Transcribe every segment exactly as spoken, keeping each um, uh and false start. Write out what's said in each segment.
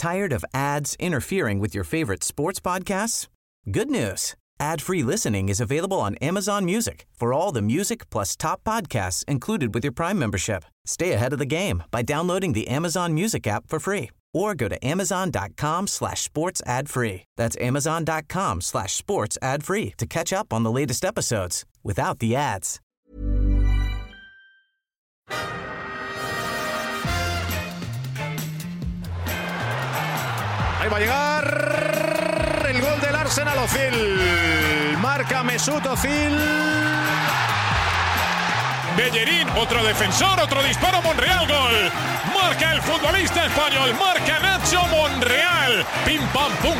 Tired of ads interfering with your favorite sports podcasts? Good news. Ad-free listening is available on Amazon Music for all the music plus top podcasts included with your Prime membership. Stay ahead of the game by downloading the Amazon Music app for free or go to amazon.com slash sports ad free. That's amazon.com slash sports ad free to catch up on the latest episodes without the ads. Ahí va a llegar el gol del Arsenal. Ozil. Marca Mesut Ozil. Bellerín, otro defensor, otro disparo, Monreal, gol. Marca el futbolista español, marca Nacho Monreal. Pim, pam, pum.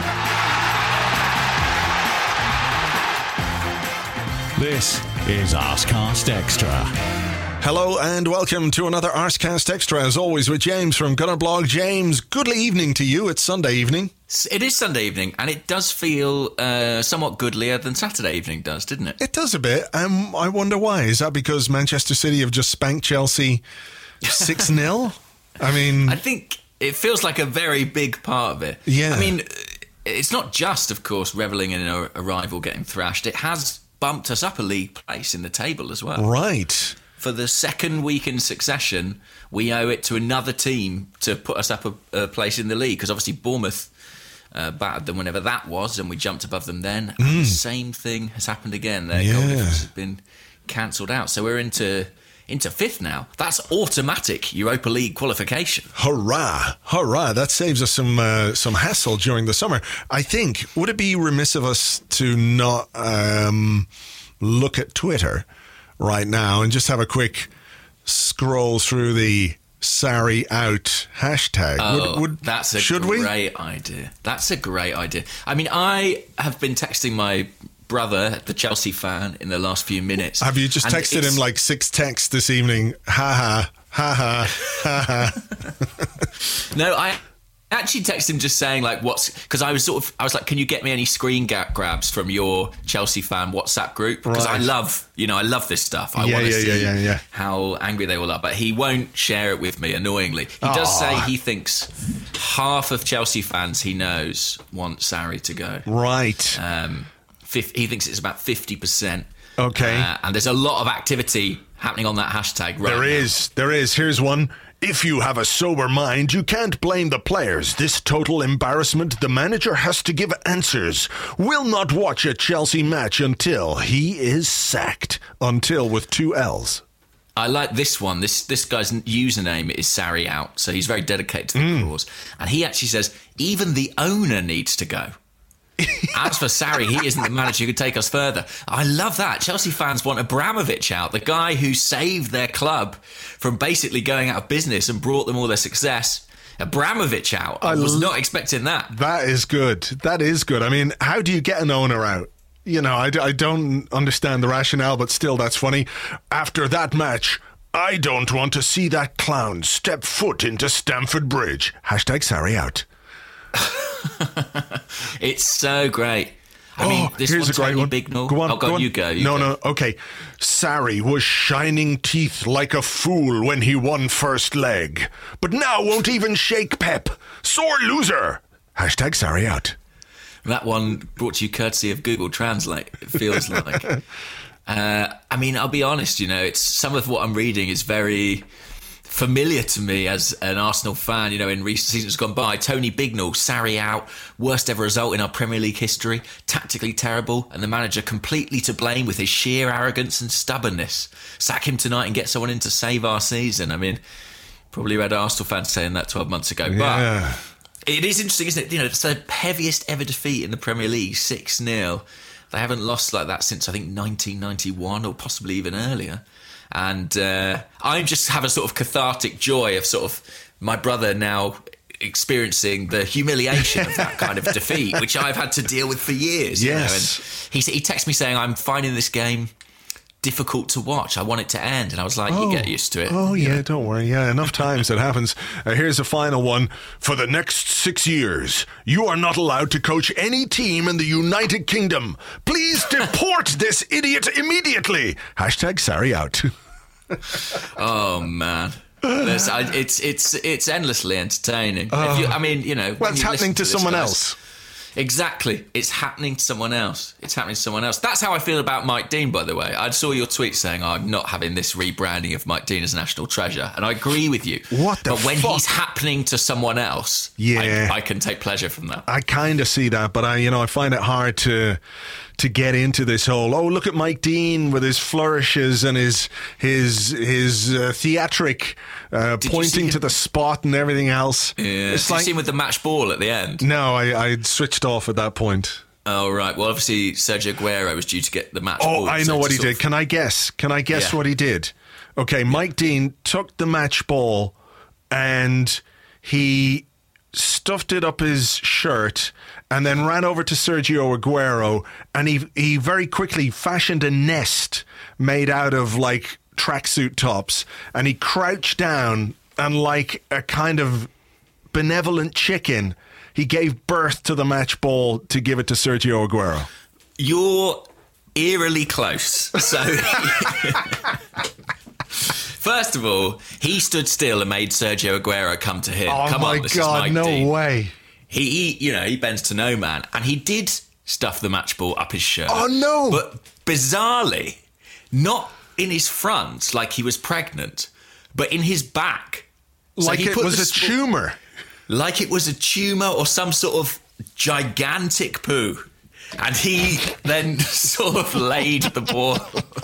This is Arsecast Extra. Hello and welcome to another Arsecast Extra, as always with James from Gunnerblog. James, good evening to you. It's Sunday evening. It is Sunday evening, and it does feel uh, somewhat goodlier than Saturday evening does, didn't it? It does a bit. Um, I wonder why. Is that because Manchester City have just spanked Chelsea six nil? I mean... I think it feels like a very big part of it. Yeah. I mean, it's not just, of course, revelling in a, a rival getting thrashed. It has bumped us up a league place in the table as well. Right. For the second week in succession, we owe it to another team to put us up a, a place in the league, because obviously Bournemouth uh, battered them whenever that was, and we jumped above them then. Mm. And the same thing has happened again. Their Yeah. goal difference has been cancelled out. So we're into into fifth now. That's automatic Europa League qualification. Hurrah. Hurrah. That saves us some uh, some hassle during the summer. I think, would it be remiss of us to not um, look at Twitter right now and just have a quick scroll through the Sarri out hashtag? Oh, would, would, that's a should great we? idea. That's a great idea. I mean, I have been texting my brother, the Chelsea fan, in the last few minutes. Have you just and texted it's- him like six texts this evening? Ha ha, ha ha, ha ha. No, I actually texted him just saying like what's, because I was sort of I was like, can you get me any screen ga- grabs from your Chelsea fan WhatsApp group, because Right. I love you know I love this stuff. I Yeah, want to yeah, see yeah, yeah, yeah. how angry they all are, but he won't share it with me, annoyingly. He does Aw. say he thinks half of Chelsea fans he knows want Sarri to go. Right. Um, fif- he thinks it's about fifty percent. Okay. Uh, and there's a lot of activity happening on that hashtag right There now. is. There is. Here's one. If you have a sober mind, you can't blame the players. This total embarrassment, the manager has to give answers. Will not watch a Chelsea match until he is sacked. Until with two L's. I like this one. This this guy's username is Sarri out, so he's very dedicated to the Mm. cause. And he actually says, even the owner needs to go. As for Sarri, he isn't the manager who could take us further. I love that. Chelsea fans want Abramovich out, the guy who saved their club from basically going out of business and brought them all their success. Abramovich out. I, I was l- not expecting that. That is good. That is good. I mean, how do you get an owner out? You know, I, d- I don't understand the rationale, but still, that's funny. After that match, I don't want to see that clown step foot into Stamford Bridge. Hashtag Sarri out. It's so great. I oh, mean, this here's one, a great Tony one. Bignell. Go on, oh, God, go on. you go. You no, go. no, okay. Sarri was shining teeth like a fool when he won first leg, but now won't even shake Pep. Sore loser. Hashtag Sarri out. That one brought to you courtesy of Google Translate, it feels like. uh, I mean, I'll be honest, you know, it's some of what I'm reading is very familiar to me as an Arsenal fan, you know, in recent seasons gone by. Tony Bignell, Sarri out, worst ever result in our Premier League history, tactically terrible, and the manager completely to blame with his sheer arrogance and stubbornness. Sack him tonight and get someone in to save our season. I mean, probably read Arsenal fans saying that twelve months ago, but... Yeah. It is interesting, isn't it? You know, it's the heaviest ever defeat in the Premier League, six nil. They haven't lost like that since, I think, nineteen ninety-one or possibly even earlier. And uh, I just have a sort of cathartic joy of sort of my brother now experiencing the humiliation of that kind of defeat, which I've had to deal with for years. Yes. You know? And he, he texted me saying, I'm finding this game difficult to watch. I want it to end. And I was like, Oh. you get used to it. Oh, yeah, don't worry. Yeah, enough times it happens. Uh, here's a final one. For the next six years, you are not allowed to coach any team in the United Kingdom. Please deport this idiot immediately. Hashtag Sarri out. Oh, man. There's, I, it's it's it's endlessly entertaining. Uh, if you, I mean, you know, well, it's happening to, to someone guys, else. Exactly, it's happening to someone else. It's happening to someone else. That's how I feel about Mike Dean, by the way. I saw your tweet saying, oh, "I'm not having this rebranding of Mike Dean as national treasure," and I agree with you. What the But when fuck? he's happening to someone else, yeah, I, I can take pleasure from that. I kind of see that, but I, you know, I find it hard to to get into this whole, oh, look at Mike Dean with his flourishes and his his his uh, theatric uh, pointing to the spot and everything else. Yeah. It's Did like, you see him with the match ball at the end? No, I I switched off at that point. Oh, right. Well, obviously, Sergio Aguero was due to get the match oh, ball. Oh, I know what he did. Of... Can I guess? Can I guess yeah. what he did? Okay, yeah. Mike Dean took the match ball and he stuffed it up his shirt and then ran over to Sergio Aguero, and he he very quickly fashioned a nest made out of like tracksuit tops, and he crouched down and like a kind of benevolent chicken, he gave birth to the match ball to give it to Sergio Aguero. You're eerily close. So first of all, he stood still and made Sergio Aguero come to him. Oh come my on, this God, is Mike no Dean. way. He, he, you know, he bends to no man, and he did stuff the match ball up his shirt. Oh no! But bizarrely, not in his front, like he was pregnant, but in his back, so like it was a sp- tumour, like it was a tumour or some sort of gigantic poo, and he then sort of laid the ball.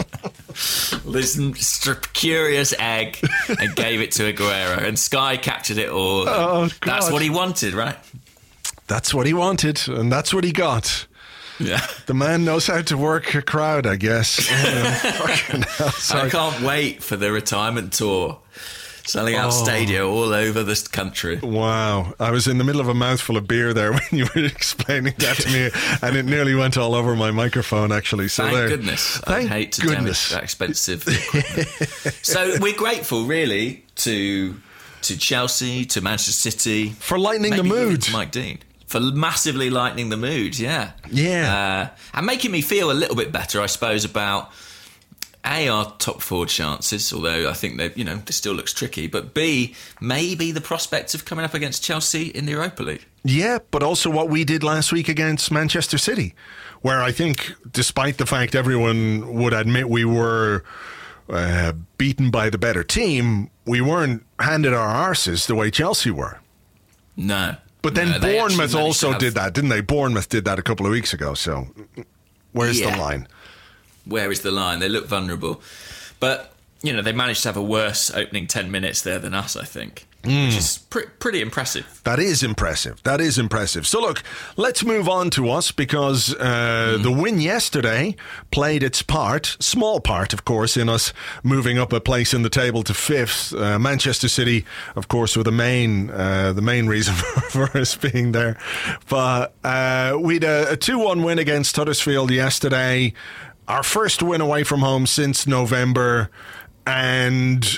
This curious egg and gave it to Aguero, and Sky captured it all. Oh, that's what he wanted, right? That's what he wanted, and that's what he got. Yeah, the man knows how to work a crowd, I guess. Oh, I can't wait for the retirement tour. Selling out oh. stadio all over this country. Wow. I was in the middle of a mouthful of beer there when you were explaining that to me, and it nearly went all over my microphone, actually. So Thank there. goodness. Thank I hate to goodness. damage that expensive equipment. So we're grateful, really, to to Chelsea, to Manchester City. For lightening the mood. To Mike Dean. For massively lightening the mood, yeah. Yeah. Uh, and making me feel a little bit better, I suppose, about... A, our top four chances, although I think that, you know, this still looks tricky, but B, maybe the prospect of coming up against Chelsea in the Europa League. Yeah, but also what we did last week against Manchester City, where I think, despite the fact everyone would admit we were uh, beaten by the better team, we weren't handed our arses the way Chelsea were. No. But then no, Bournemouth also have... did that, didn't they? Bournemouth did that a couple of weeks ago, so where's yeah. the line? Where is the line? They look vulnerable. But, you know, they managed to have a worse opening ten minutes there than us, I think. Mm. Which is pr- pretty impressive. That is impressive. That is impressive. So, look, let's move on to us because uh, mm. the win yesterday played its part, small part, of course, in us moving up a place in the table to fifth. Uh, Manchester City, of course, were the main, uh, the main reason for, for us being there. But uh, we had a, a two one win against Huddersfield yesterday. Our first win away from home since November, and,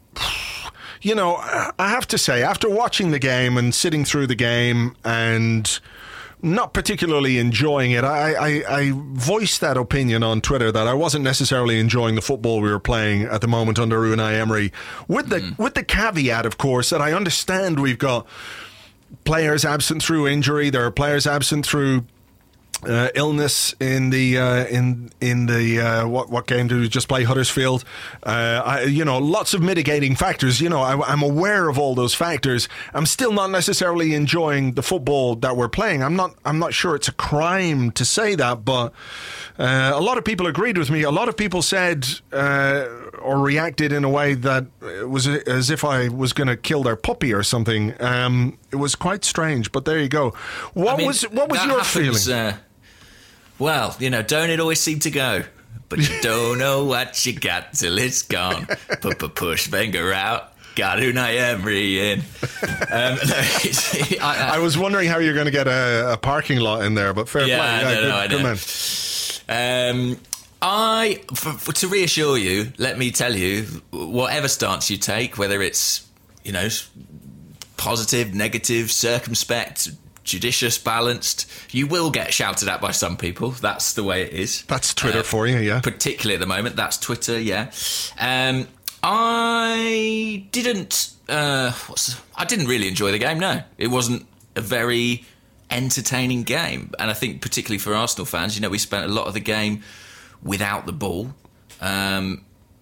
you know, I have to say, after watching the game and sitting through the game and not particularly enjoying it, I, I, I voiced that opinion on Twitter that I wasn't necessarily enjoying the football we were playing at the moment under Unai Emery, with the mm. with the caveat, of course, that I understand we've got players absent through injury, there are players absent through Uh, illness in the uh, in in the uh, what what game did we just play? Huddersfield. Uh, I, you know, lots of mitigating factors. You know, I, I'm aware of all those factors. I'm still not necessarily enjoying the football that we're playing. I'm not. I'm not sure it's a crime to say that, but uh, a lot of people agreed with me. A lot of people said uh, or reacted in a way that it was as if I was going to kill their puppy or something. Um, it was quite strange, but there you go. What I mean, was what was your happens, feeling? Uh, Well, you know, don't it always seem to go? But you don't know what you got till it's gone. Push Wenger out. Got Unai Emery in. Um, no, it's, I, I, I was wondering how you're going to get a, a parking lot in there, but fair yeah, play. Yeah, no, good, no, I good know. man. Um, I, for, for, to reassure you, let me tell you, whatever stance you take, whether it's, you know, positive, negative, circumspect, judicious, balanced, you will get shouted at by some people. That's the way it is. That's Twitter uh, for you, yeah. Particularly at the moment, that's Twitter, yeah. Um, I didn't. Uh, what's, I didn't really enjoy the game. No, it wasn't a very entertaining game, and I think particularly for Arsenal fans, you know, we spent a lot of the game without the ball, um,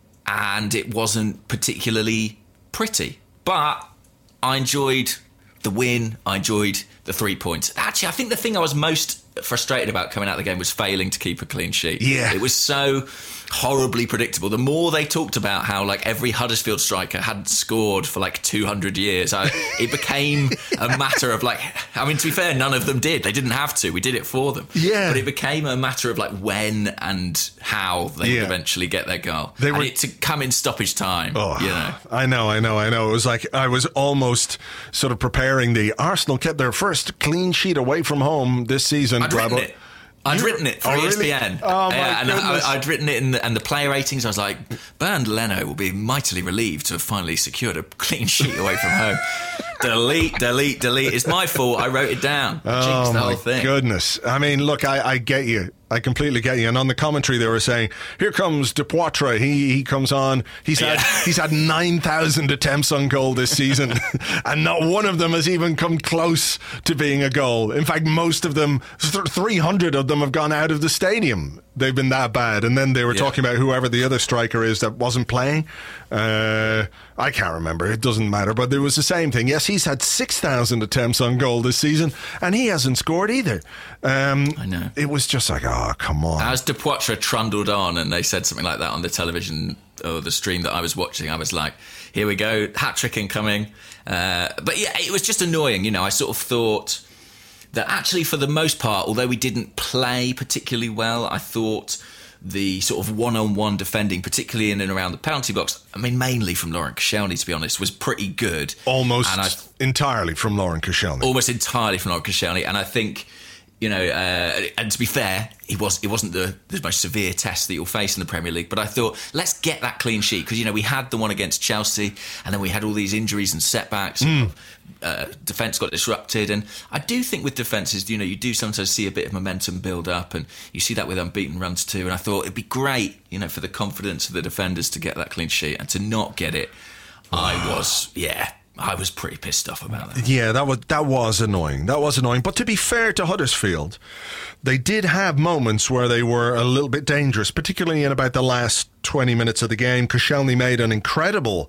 and it wasn't particularly pretty. But I enjoyed the win. I enjoyed the three points. Actually, I think the thing I was most frustrated about coming out of the game was failing to keep a clean sheet. Yeah. It was so horribly predictable. The more they talked about how like every Huddersfield striker hadn't scored for like two hundred years, I, it became a matter of like, I mean, to be fair, none of them did. They didn't have to. We did it for them. Yeah. But it became a matter of like when and how they Yeah. would eventually get their goal. They and were- it to come in stoppage time, Oh, you know. I know, I know, I know. It was like I was almost sort of preparing the Arsenal kept their first clean sheet away from home this season. I'd written Bravo. it. I'd You- written it for oh, E S P really? N. Oh, my yeah, and goodness. I, I'd written it in the, and the player ratings. I was like, Bernd Leno will be mightily relieved to have finally secured a clean sheet away from home. delete, delete, delete. It's my fault. I wrote it down. I Oh jinxed the my whole thing. goodness! I mean, look, I, I get you. I completely get you. And on the commentary, they were saying, "Here comes De Poitre. He he comes on. He's had Yeah. he's had nine thousand attempts on goal this season, and not one of them has even come close to being a goal. In fact, most of them, three hundred of them, have gone out of the stadium. They've been that bad." And then they were Yeah. talking about whoever the other striker is that wasn't playing. Uh, I can't remember. It doesn't matter. But it was the same thing. Yes, he's had six thousand attempts on goal this season, and he hasn't scored either. Um, I know. It was just like, oh, come on. As De Poitre trundled on and they said something like that on the television or the stream that I was watching, I was like, here we go, hat-trick incoming. Uh, but yeah, it was just annoying. You know, I sort of thought that actually for the most part, although we didn't play particularly well, I thought the sort of one-on-one defending, particularly in and around the penalty box, I mean, mainly from Laurent Koscielny, to be honest, was pretty good. Almost And I, entirely from Laurent Koscielny. almost entirely from Laurent Koscielny, and I think, you know, uh, and to be fair, he was it wasn't the, the most severe test that you'll face in the Premier League. But I thought, let's get that clean sheet because, you know, we had the one against Chelsea, and then we had all these injuries and setbacks. Mm. Uh, defence got disrupted, and I do think with defences, you know, you do sometimes see a bit of momentum build up, and you see that with unbeaten runs too. And I thought it'd be great, you know, for the confidence of the defenders to get that clean sheet, and to not get it, I was, yeah. I was pretty pissed off about that. Yeah, that was that was annoying. That was annoying. But to be fair to Huddersfield, they did have moments where they were a little bit dangerous, particularly in about the last twenty minutes of the game. Koscielny made an incredible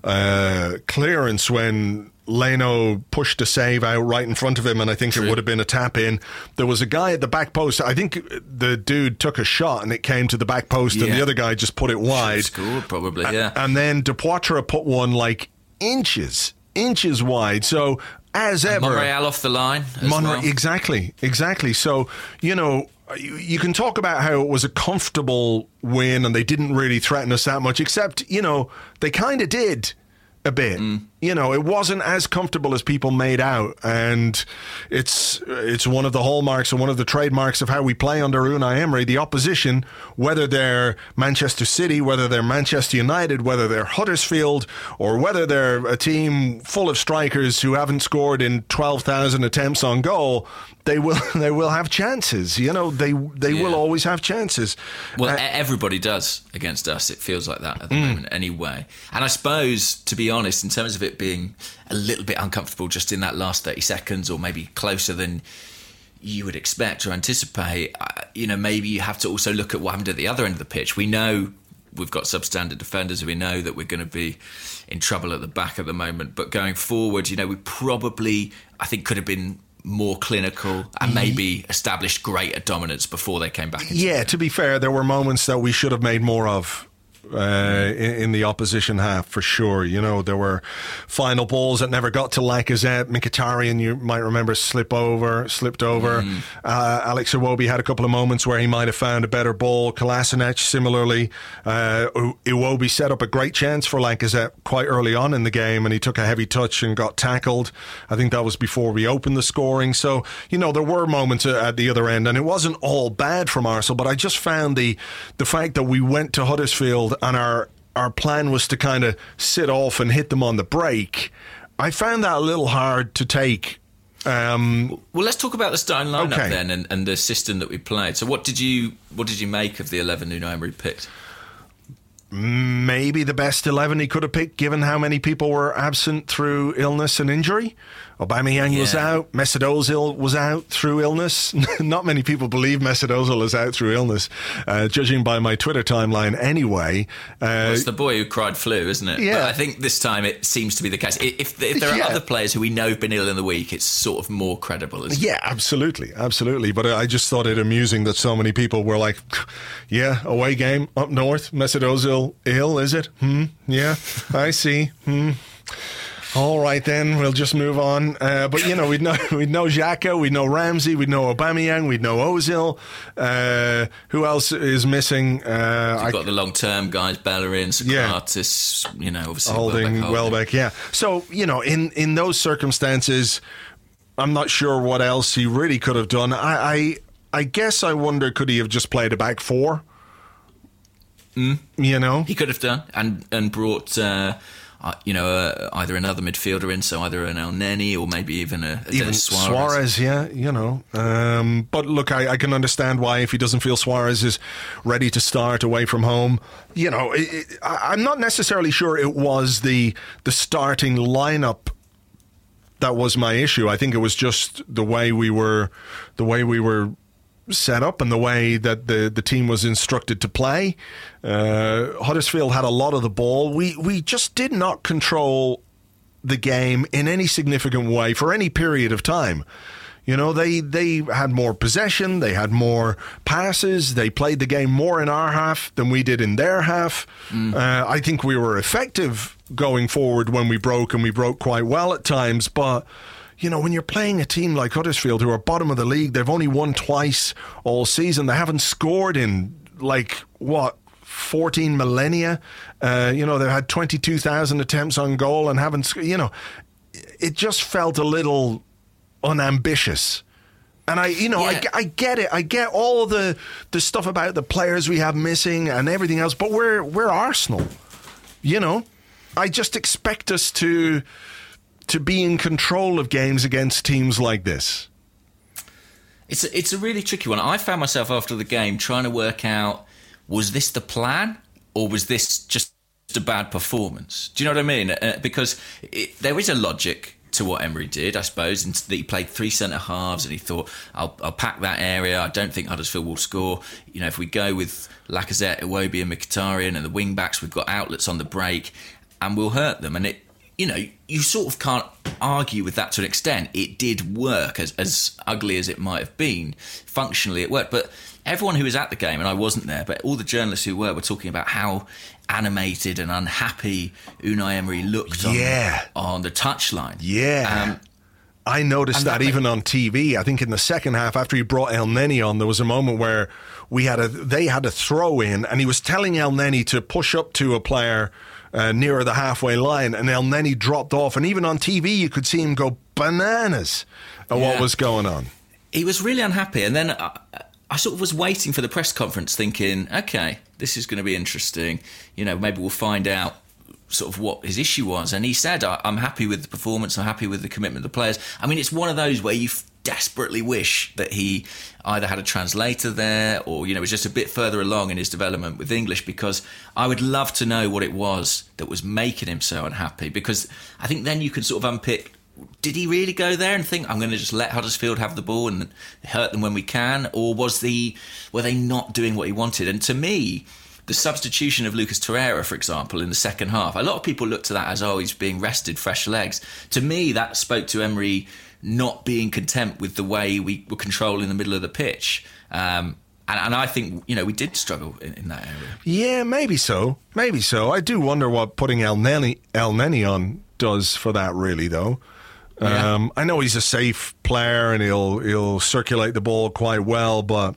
uh, clearance when Leno pushed a save out right in front of him, and I think True. it would have been a tap in. There was a guy at the back post. I think the dude took a shot and it came to the back post, and Yeah. the other guy just put it wide. Scored probably, yeah. And then De Poitre put one like inches, inches wide. So as ever, Monreal off the line as Monre- well. exactly, exactly. So you know, you, you can talk about how it was a comfortable win and they didn't really threaten us that much, except you know they kind of did a bit. Mm. You know, it wasn't as comfortable as people made out, and it's it's one of the hallmarks and one of the trademarks of how we play under Unai Emery. The opposition, whether they're Manchester City, whether they're Manchester United, whether they're Huddersfield, or whether they're a team full of strikers who haven't scored in twelve thousand attempts on goal, they will they will have chances. You know, they they Yeah. will always have chances. Well, Uh, e- everybody does against us. It feels like that at the moment anyway. And I suppose, to be honest, in terms of it being a little bit uncomfortable just in that last thirty seconds, or maybe closer than you would expect or anticipate, uh, you know, maybe you have to also look at what happened at the other end of the pitch. We know we've got substandard defenders. We know that we're going to be in trouble at the back at the moment. But going forward, you know, we probably, I think, could have been more clinical and maybe established greater dominance before they came back into Yeah, the to be fair, there were moments that we should have made more of uh, in, in the opposition half, for sure. You know, there were final balls that never got to Lacazette. Mkhitaryan, you might remember, slip over, slipped over. Mm. Uh, Alex Iwobi had a couple of moments where he might have found a better ball. Kolasinac, similarly. Uh, Iwobi set up a great chance for Lacazette quite early on in the game, and he took a heavy touch and got tackled. I think that was before we opened the scoring. So, you know, there were moments at the other end, and it wasn't all bad from Arsenal, but I just found the the fact that we went to Huddersfield and our our plan was to kind of sit off and hit them on the break. I found that a little hard to take. Um, Well, let's talk about the starting lineup Okay. then, and, and the system that we played. So, what did you what did you make of the eleven Unai Emery picked? maybe the best eleven he could have picked, given how many people were absent through illness and injury. Aubameyang yeah. was out. Mesut Ozil was out through illness. Not many people believe Mesut Ozil is out through illness, uh, judging by my Twitter timeline anyway. Uh, well, it's the boy who cried flu, isn't it? Yeah. But I think this time it seems to be the case. If, if there are yeah. other players who we know have been ill in the week, it's sort of more credible, isn't yeah, it? Yeah, absolutely. Absolutely. But I just thought it amusing that so many people were like, yeah, away game up north, Mesut Ozil ill, is it? Hmm, yeah, I see. Hmm. All right, then we'll just move on. Uh, but you know, we know we know Xhaka, we know Ramsey, we know Aubameyang, we know Ozil. Uh, who else is missing? Uh, You've got I, the long-term guys: Bellerin, Socrates. Yeah. You know, obviously Holding, Welbeck. Yeah. So you know, in in those circumstances, I'm not sure what else he really could have done. I I, I guess I wonder, could he have just played a back four? Mm. You know, he could have done, and and brought. Uh, Uh, you know, uh, either another midfielder in, so either an El Neni or maybe even a, a even Suarez. Suarez, yeah, you know. Um, but look, I, I can understand why, if he doesn't feel Suarez is ready to start away from home, you know, it, it, I, I'm not necessarily sure it was the the starting lineup that was my issue. I think it was just the way we were, the way we were. set up and the way that the, the team was instructed to play. Uh, Huddersfield had a lot of the ball. We we just did not control the game in any significant way for any period of time. You know, they they had more possession, they had more passes, they played the game more in our half than we did in their half. Mm. Uh, I think we were effective going forward when we broke, and we broke quite well at times, but you know, when you're playing a team like Huddersfield, who are bottom of the league, they've only won twice all season. They haven't scored in, like, what, fourteen millennia? Uh, you know, they've had twenty-two thousand attempts on goal and haven't, you know, it just felt a little unambitious. And I, you know, yeah. I, I get it. I get all the the stuff about the players we have missing and everything else, but we're we're Arsenal, you know. I just expect us to... to be in control of games against teams like this. It's a, it's a really tricky one. I found myself after the game trying to work out, was this the plan or was this just a bad performance? Do you know what I mean? Uh, because it, there is a logic to what Emery did, I suppose, and that he played three centre halves and he thought, I'll, I'll pack that area. I don't think Huddersfield will score. You know, if we go with Lacazette, Iwobi and Mkhitaryan and the wing backs, we've got outlets on the break and we'll hurt them. And it, you know, you sort of can't argue with that to an extent. It did work, as, as ugly as it might have been. Functionally, it worked. But everyone who was at the game, and I wasn't there, but all the journalists who were, were talking about how animated and unhappy Unai Emery looked yeah. on, on the touchline. Yeah. Um, I noticed that, that even on T V. I think in the second half, after he brought El Neni on, there was a moment where we had a they had a throw in, and he was telling El Neni to push up to a player Uh, nearer the halfway line, and El Neni dropped off, and even on T V you could see him go bananas at yeah. what was going on. He was really unhappy, and then I, I sort of was waiting for the press conference thinking, okay, this is going to be interesting, you know, maybe we'll find out sort of what his issue was. And he said, I'm happy with the performance, I'm happy with the commitment of the players. I mean, it's one of those where you desperately wish that he either had a translator there or, you know, was just a bit further along in his development with English, because I would love to know what it was that was making him so unhappy, because I think then you can sort of unpick, did he really go there and think, I'm going to just let Huddersfield have the ball and hurt them when we can, or was the were they not doing what he wanted? And to me, the substitution of Lucas Torreira, for example, in the second half, a lot of people looked at that as, oh, he's being rested, fresh legs. To me, that spoke to Emery not being content with the way we were controlling the middle of the pitch. Um, and, and I think, you know, we did struggle in, in that area. Yeah, maybe so. Maybe so. I do wonder what putting El Neni, El Neni on does for that, really, though. Yeah. Um, I know he's a safe player and he'll he'll circulate the ball quite well, but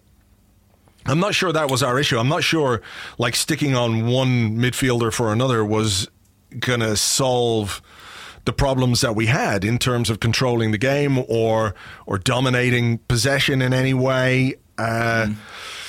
I'm not sure that was our issue. I'm not sure, like, sticking on one midfielder for another was going to solve the problems that we had in terms of controlling the game or or dominating possession in any way. Uh, mm.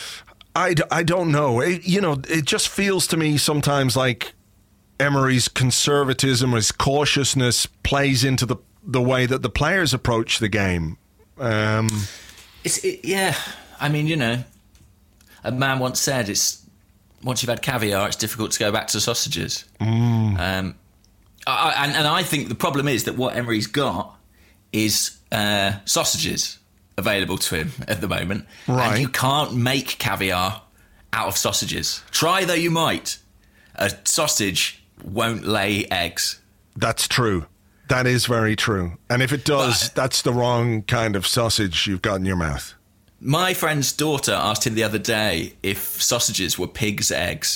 I, I don't know. It, you know, it just feels to me sometimes like Emery's conservatism, his cautiousness plays into the the way that the players approach the game. Um, it's it, yeah. I mean, you know, a man once said it's once you've had caviar, it's difficult to go back to sausages. Mm. Um, I, and, and I think the problem is that what Emery's got is uh, sausages available to him at the moment. Right. And you can't make caviar out of sausages. Try though you might. A sausage won't lay eggs. That's true. That is very true. And if it does, but, that's the wrong kind of sausage you've got in your mouth. My friend's daughter asked him the other day if sausages were pig's eggs.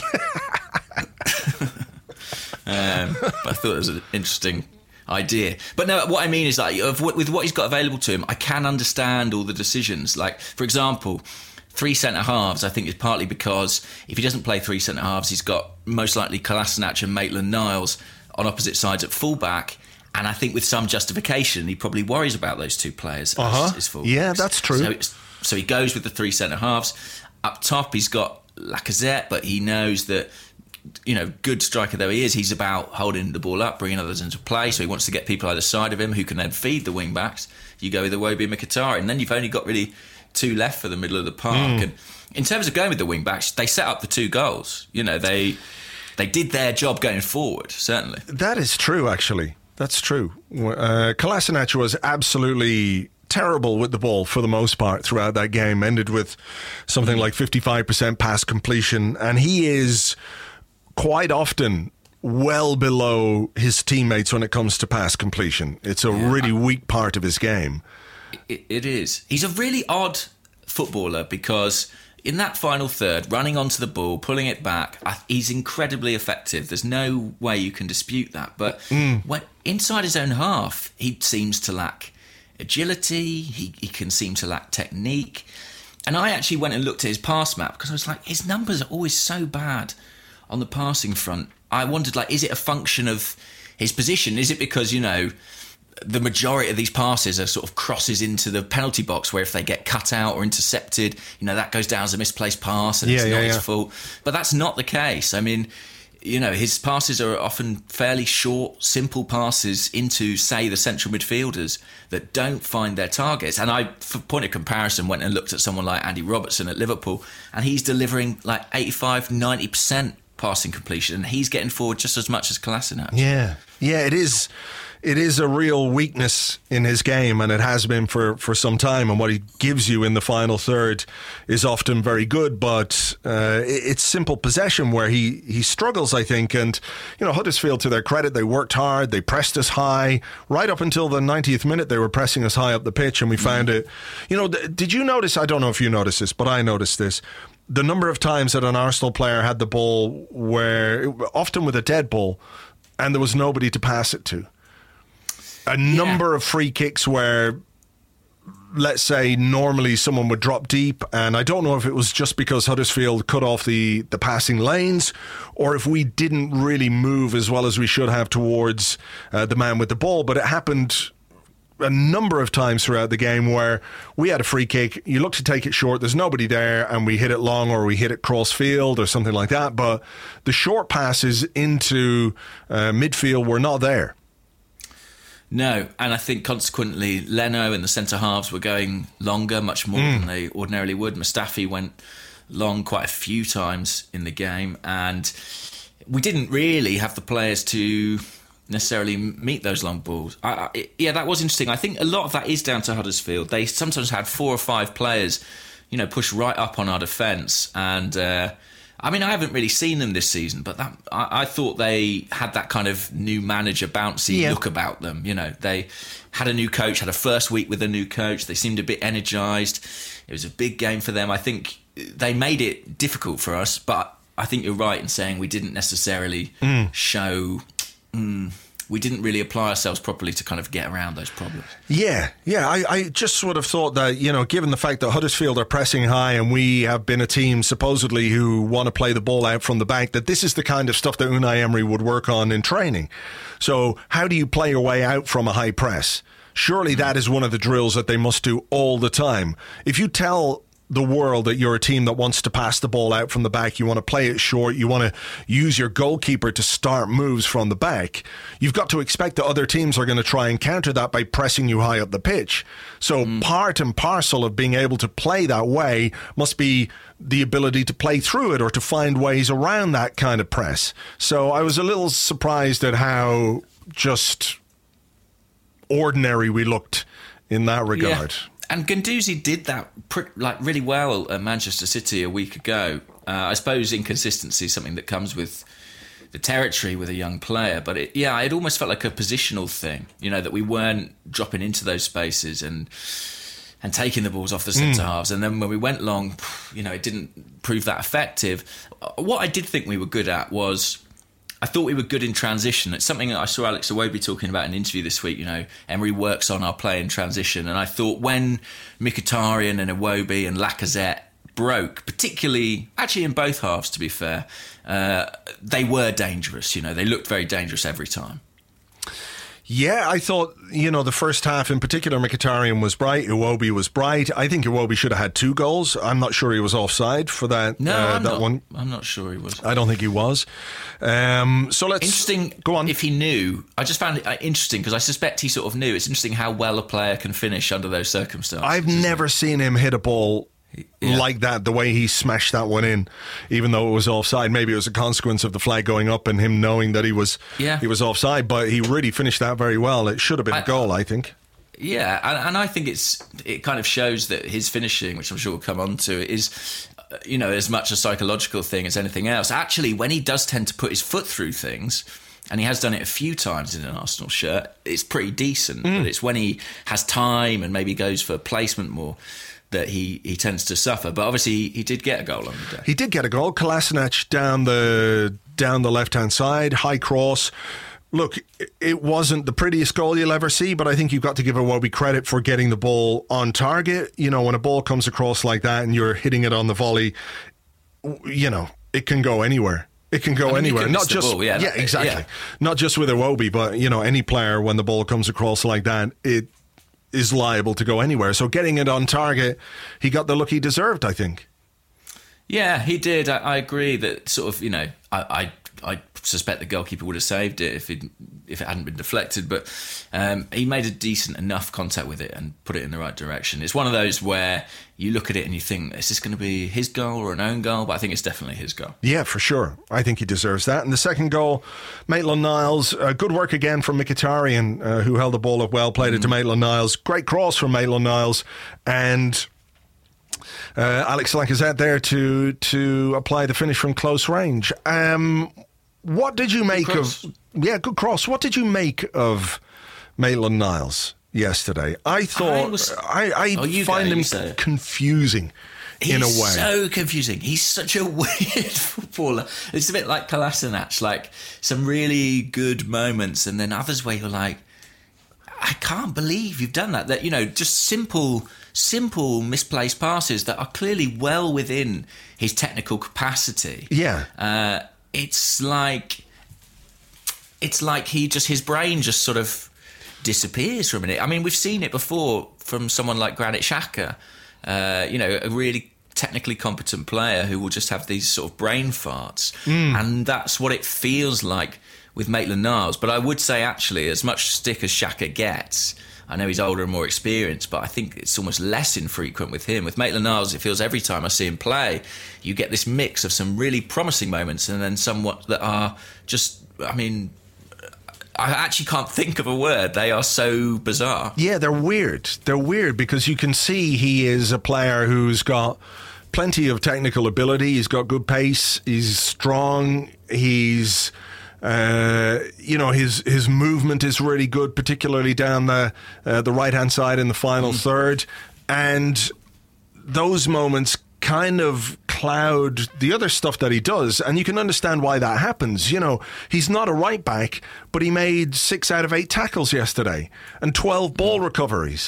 um, but I thought it was an interesting idea. But no, what I mean is like with what he's got available to him, I can understand all the decisions. Like, for example, three centre-halves, I think, is partly because if he doesn't play three centre-halves, he's got most likely Kolasinac and Maitland-Niles on opposite sides at full-back. And I think with some justification, he probably worries about those two players uh-huh. as his full-backs. Yeah, that's true. So, so he goes with the three centre-halves. Up top, he's got Lacazette, but he knows that, you know, good striker though he is, he's about holding the ball up, bringing others into play. So he wants to get people either side of him who can then feed the wing-backs. You go with Iwobi and Mkhitaryan, and then you've only got really two left for the middle of the park. Mm. And in terms of going with the wing-backs, they set up the two goals. You know, they they did their job going forward, certainly. That is true, actually. That's true. Uh, Kolasinac was absolutely terrible with the ball for the most part throughout that game. Ended with something like fifty-five percent pass completion, and he is quite often well below his teammates when it comes to pass completion. It's a yeah, really I, weak part of his game. It, it is. He's a really odd footballer because in that final third, running onto the ball, pulling it back, he's incredibly effective. There's no way you can dispute that. But mm. when inside his own half, he seems to lack agility. He, he can seem to lack technique. And I actually went and looked at his pass map because I was like, his numbers are always so bad on the passing front. I wondered, like, is it a function of his position? Is it because, you know, the majority of these passes are sort of crosses into the penalty box where if they get cut out or intercepted, you know, that goes down as a misplaced pass and yeah, it's not yeah, his yeah. fault. But that's not the case. I mean, you know, his passes are often fairly short, simple passes into, say, the central midfielders that don't find their targets. And I, for point of comparison, went and looked at someone like Andy Robertson at Liverpool, and he's delivering like eighty-five, ninety percent passing completion, and he's getting forward just as much as Kolasinac. Yeah, yeah, it is. It is a real weakness in his game, and it has been for, for some time. And what he gives you in the final third is often very good, but uh, it's simple possession where he, he struggles, I think. And, you know, Huddersfield, to their credit, they worked hard. They pressed us high. Right up until the ninetieth minute, they were pressing us high up the pitch, and we mm. found it. You know, th- did you notice, I don't know if you noticed this, but I noticed this, the number of times that an Arsenal player had the ball where, often with a dead ball, and there was nobody to pass it to. A number yeah. of free kicks where, let's say, normally someone would drop deep, and I don't know if it was just because Huddersfield cut off the, the passing lanes, or if we didn't really move as well as we should have towards uh, the man with the ball, but it happened a number of times throughout the game where we had a free kick, you look to take it short, there's nobody there, and we hit it long or we hit it cross field or something like that, but the short passes into uh, midfield were not there. No, and I think consequently Leno and the centre-halves were going longer, much more mm. than they ordinarily would. Mustafi went long quite a few times in the game, and we didn't really have the players to necessarily meet those long balls. I, I, yeah, that was interesting. I think a lot of that is down to Huddersfield. They sometimes had four or five players, you know, push right up on our defence, and uh, I mean, I haven't really seen them this season, but that I, I thought they had that kind of new manager bouncy yeah. look about them. You know, they had a new coach, had a first week with a new coach. They seemed a bit energised. It was a big game for them. I think they made it difficult for us, but I think you're right in saying we didn't necessarily mm. show... Mm, we didn't really apply ourselves properly to kind of get around those problems. Yeah, yeah. I, I just sort of thought that, you know, given the fact that Huddersfield are pressing high and we have been a team supposedly who want to play the ball out from the back, that this is the kind of stuff that Unai Emery would work on in training. So how do you play your way out from a high press? Surely that is one of the drills that they must do all the time. If you tell the world that you're a team that wants to pass the ball out from the back. You want to play it short. You want to use your goalkeeper to start moves from the back. You've got to expect that other teams are going to try and counter that by pressing you high up the pitch. So mm. part and parcel of being able to play that way must be the ability to play through it or to find ways around that kind of press. So I was a little surprised at how just ordinary we looked in that regard. Yeah. And Guendouzi did that pr- like really well at Manchester City a week ago. Uh, I suppose inconsistency is something that comes with the territory with a young player, but it, yeah, it almost felt like a positional thing. You know, that we weren't dropping into those spaces and and taking the balls off the centre mm. halves. And then when we went long, you know, it didn't prove that effective. What I did think we were good at was, I thought we were good in transition. It's something that I saw Alex Iwobi talking about in an interview this week. You know, Emery works on our play in transition. And I thought when Mkhitaryan and Iwobi and Lacazette broke, particularly, actually in both halves, to be fair, uh, they were dangerous. You know, they looked very dangerous every time. Yeah, I thought, you know, the first half in particular, Mkhitaryan was bright, Iwobi was bright. I think Iwobi should have had two goals. I'm not sure he was offside for that, no, uh, I'm that not, one. I'm not sure he was. I don't think he was. Um, so let's... Interesting, go on. If he knew, I just found it interesting because I suspect he sort of knew. It's interesting how well a player can finish under those circumstances. I've never seen him hit a ball Yeah. like that, the way he smashed that one in, even though it was offside. Maybe it was a consequence of the flag going up and him knowing that he was yeah. he was offside, but he really finished that very well. It should have been I, a goal, I think. Yeah, and, and I think it's it kind of shows that his finishing, which I'm sure we'll come on to, is, you know, as much a psychological thing as anything else. Actually, when he does tend to put his foot through things, and he has done it a few times in an Arsenal shirt, it's pretty decent. Mm. But it's when he has time and maybe goes for placement more that he, he tends to suffer. But obviously he did get a goal on the day. He did get a goal. Kolasinac down the down the left-hand side, high cross. Look, it wasn't the prettiest goal you'll ever see, but I think you've got to give Iwobi credit for getting the ball on target. You know, when a ball comes across like that and you're hitting it on the volley, you know, it can go anywhere. It can go I mean, anywhere. Not just ball, yeah, yeah, exactly. Yeah. Not just with Iwobi, but you know, any player when the ball comes across like that, it is liable to go anywhere. So getting it on target, he got the look he deserved, I think. Yeah, he did. I, I agree that sort of, you know, I, I I suspect the goalkeeper would have saved it if it if it hadn't been deflected, but um, he made a decent enough contact with it and put it in the right direction. It's one of those where you look at it and you think, is this going to be his goal or an own goal? But I think it's definitely his goal. Yeah, for sure. I think he deserves that. And the second goal, Maitland-Niles, uh, good work again from Mkhitaryan, uh, who held the ball up well, played mm. it to Maitland-Niles. Great cross from Maitland-Niles. And uh, Alex Lacazette there to, to apply the finish from close range. Um, what did you make of... Yeah, good cross. What did you make of Maitland-Niles yesterday? I thought I, was, I, I oh, find go, him confusing He's in a way. So confusing. He's such a weird footballer. It's a bit like Kolasinac, like some really good moments, and then others where you're like, I can't believe you've done that. That, you know, just simple, simple misplaced passes that are clearly well within his technical capacity. Yeah, uh, it's like. It's like he just, his brain just sort of disappears for a minute. I mean, we've seen it before from someone like Granit Xhaka, uh, you know, a really technically competent player who will just have these sort of brain farts. Mm. And that's what it feels like with Maitland-Niles. But I would say, actually, as much stick as Xhaka gets, I know he's older and more experienced, but I think it's almost less infrequent with him. With Maitland-Niles, it feels every time I see him play, you get this mix of some really promising moments and then somewhat that are just, I mean... I actually can't think of a word. They are so bizarre. Yeah, they're weird. They're weird because you can see he is a player who's got plenty of technical ability. He's got good pace. He's strong. He's, uh, you know, his his movement is really good, particularly down the uh, the right hand side in the final mm. third. And those moments kind of cloud the other stuff that he does, and you can understand why that happens. You know, he's not a right back, but he made six out of eight tackles yesterday and twelve ball recoveries.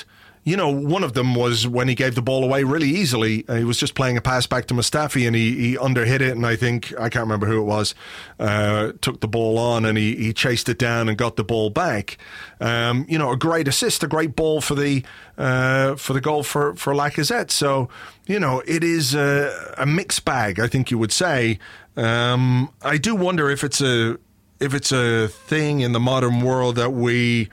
you know, one of them was when he gave the ball away really easily. Uh, he was just playing a pass back to Mustafi and he, he underhit it, and I think, I can't remember who it was, uh, took the ball on and he, he chased it down and got the ball back. Um, you know, a great assist, a great ball for the uh, for the goal for, for Lacazette. So, you know, it is a, a mixed bag, I think you would say. Um, I do wonder if it's a if it's a thing in the modern world that we...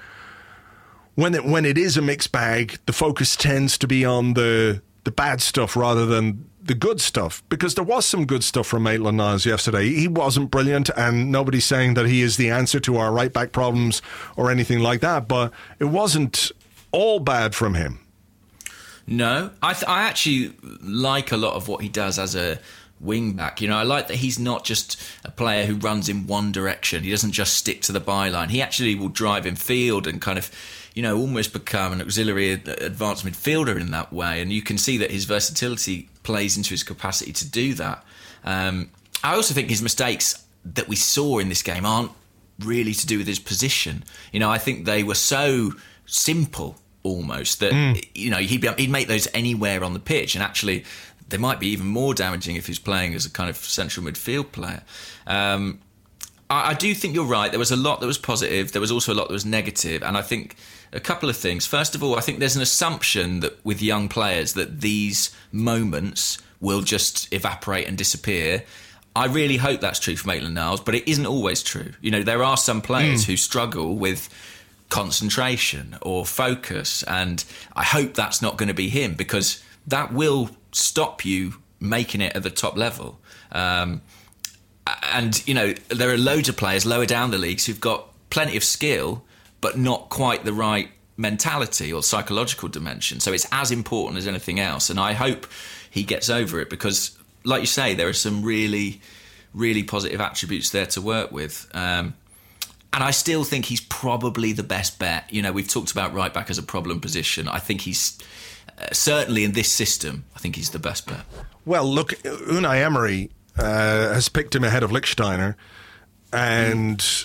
When it when it is a mixed bag, the focus tends to be on the the bad stuff rather than the good stuff. Because there was some good stuff from Maitland-Niles yesterday. He wasn't brilliant, and nobody's saying that he is the answer to our right back problems or anything like that. But it wasn't all bad from him. No, I th- I actually like a lot of what he does as a wing back. You know, I like that he's not just a player who runs in one direction. He doesn't just stick to the byline. He actually will drive in field and kind of, you know, almost become an auxiliary advanced midfielder in that way. And you can see that his versatility plays into his capacity to do that. Um, I also think his mistakes that we saw in this game aren't really to do with his position. You know, I think they were so simple almost that, mm. you know, he'd, be, he'd make those anywhere on the pitch. And actually, they might be even more damaging if he's playing as a kind of central midfield player. Um, I, I do think you're right. There was a lot that was positive. There was also a lot that was negative. And I think a couple of things. First of all, I think there's an assumption that with young players that these moments will just evaporate and disappear. I really hope that's true for Maitland-Niles, but it isn't always true. You know, there are some players mm. who struggle with concentration or focus, and I hope that's not going to be him, because that will stop you making it at the top level. Um, and, you know, there are loads of players lower down the leagues who've got plenty of skill, but not quite the right mentality or psychological dimension. So it's as important as anything else. And I hope he gets over it, because, like you say, there are some really, really positive attributes there to work with. Um, and I still think he's probably the best bet. You know, we've talked about right back as a problem position. I think he's... Uh, certainly in this system, I think he's the best bet. Well, look, Unai Emery uh, has picked him ahead of Lichtsteiner, and mm.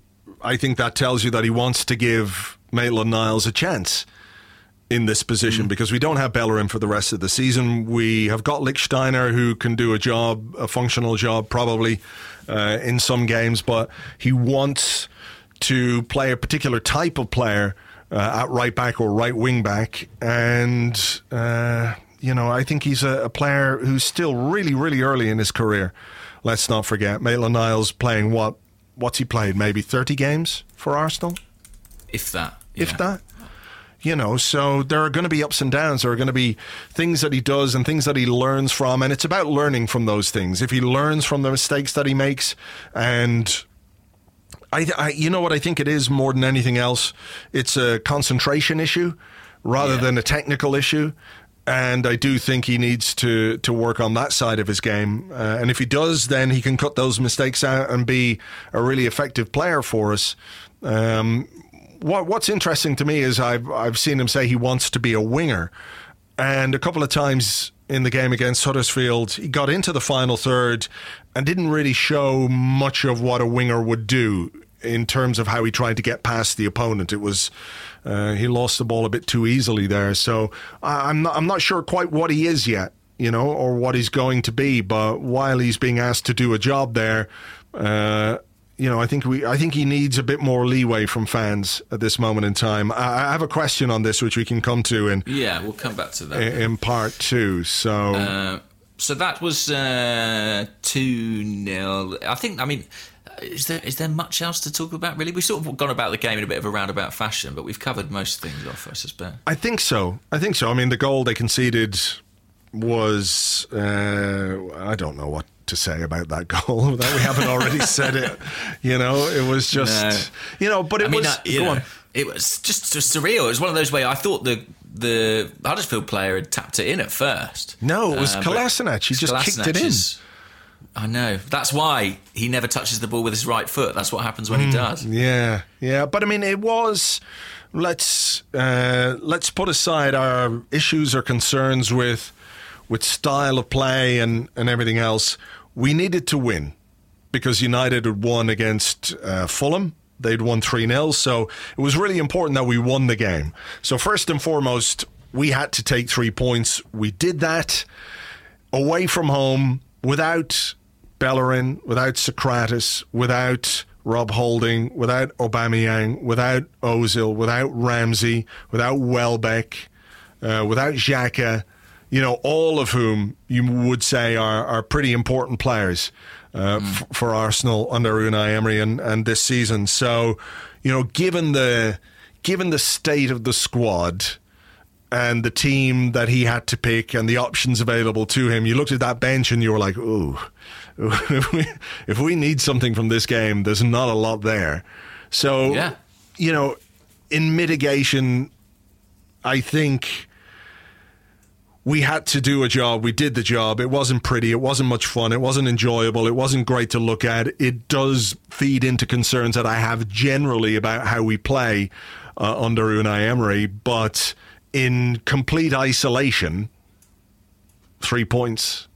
I think that tells you that he wants to give Maitland-Niles a chance in this position, mm. because we don't have Bellerin for the rest of the season. We have got Lichtsteiner, who can do a job, a functional job, probably uh, in some games, but he wants to play a particular type of player Uh, at right back or right wing back, and uh, you know, I think he's a, a player who's still really, really early in his career. Let's not forget Maitland-Niles playing what? What's he played? Maybe thirty games for Arsenal, if that. Yeah. If that. You know, so there are going to be ups and downs. There are going to be things that he does and things that he learns from, and it's about learning from those things. If he learns from the mistakes that he makes, and I, I, you know what I think it is more than anything else? It's a concentration issue rather yeah. than a technical issue. And I do think he needs to, to work on that side of his game. Uh, and if he does, then he can cut those mistakes out and be a really effective player for us. Um, what, what's interesting to me is I've, I've seen him say he wants to be a winger. And a couple of times in the game against Huddersfield, he got into the final third and didn't really show much of what a winger would do in terms of how he tried to get past the opponent. It was uh, he lost the ball a bit too easily there. So I'm not, I'm not sure quite what he is yet, you know, or what he's going to be. But while he's being asked to do a job there, uh, you know, I think we, I think he needs a bit more leeway from fans at this moment in time. I, I have a question on this, which we can come to in. Yeah, we'll come back to that in, in part two. So, uh, so that was uh, two nil. I think. I mean, is there is there much else to talk about? Really, we've sort of gone about the game in a bit of a roundabout fashion, but we've covered most things off, I suspect. I think so. I think so. I mean, the goal they conceded was uh, I don't know what to say about that goal that we haven't already said it. You know, it was just no. you know, but it I mean, was uh, go know, on. It was just, just surreal. It was one of those where I thought the the Huddersfield player had tapped it in at first. No, it was uh, Kolasinac. He just Kolasinac kicked it in. Is, I know. That's why he never touches the ball with his right foot. That's what happens when mm, he does. Yeah, yeah. But I mean, it was. Let's uh, let's put aside our issues or concerns with with style of play and, and everything else. We needed to win because United had won against uh, Fulham they'd won three nil. So it was really important that we won the game. So first and foremost, we had to take three points. We did that away from home without Bellerin, without Socrates, without Rob Holding, without Aubameyang, without Ozil, without Ramsey, without Welbeck, uh, without Xhaka, you know, all of whom you would say are, are pretty important players uh, mm. f- for Arsenal under Unai Emery and, and this season. So, you know, given the given the state of the squad and the team that he had to pick and the options available to him, you looked at that bench and you were like, ooh, if we, if we need something from this game, there's not a lot there. So, yeah. you know, in mitigation, I think we had to do a job. We did the job. It wasn't pretty. It wasn't much fun. It wasn't enjoyable. It wasn't great to look at. It does feed into concerns that I have generally about how we play uh, under Unai Emery. But in complete isolation, three points.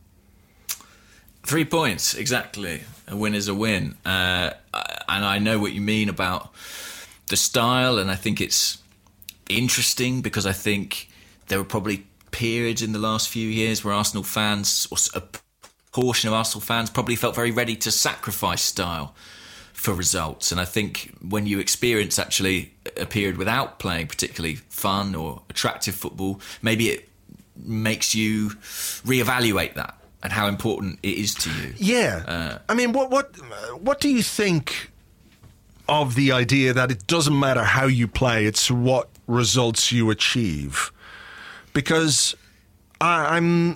Three points, exactly. A win is a win. Uh, and I know what you mean about the style, and I think it's interesting because I think there were probably periods in the last few years where Arsenal fans, or a portion of Arsenal fans, probably felt very ready to sacrifice style for results. And I think when you experience actually a period without playing particularly fun or attractive football, maybe it makes you reevaluate that and how important it is to you. Yeah. Uh, I mean, what what what do you think of the idea that it doesn't matter how you play, it's what results you achieve? Because I, I'm,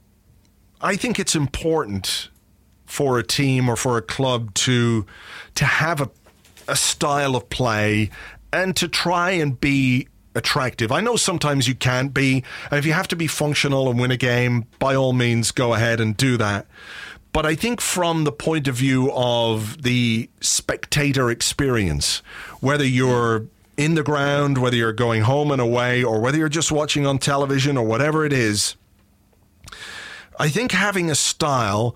I think it's important for a team or for a club to to have a a style of play and to try and be attractive. I know sometimes you can't be, and if you have to be functional and win a game, by all means go ahead and do that. But I think from the point of view of the spectator experience, whether you're in the ground, whether you're going home and away, or whether you're just watching on television or whatever it is, I think having a style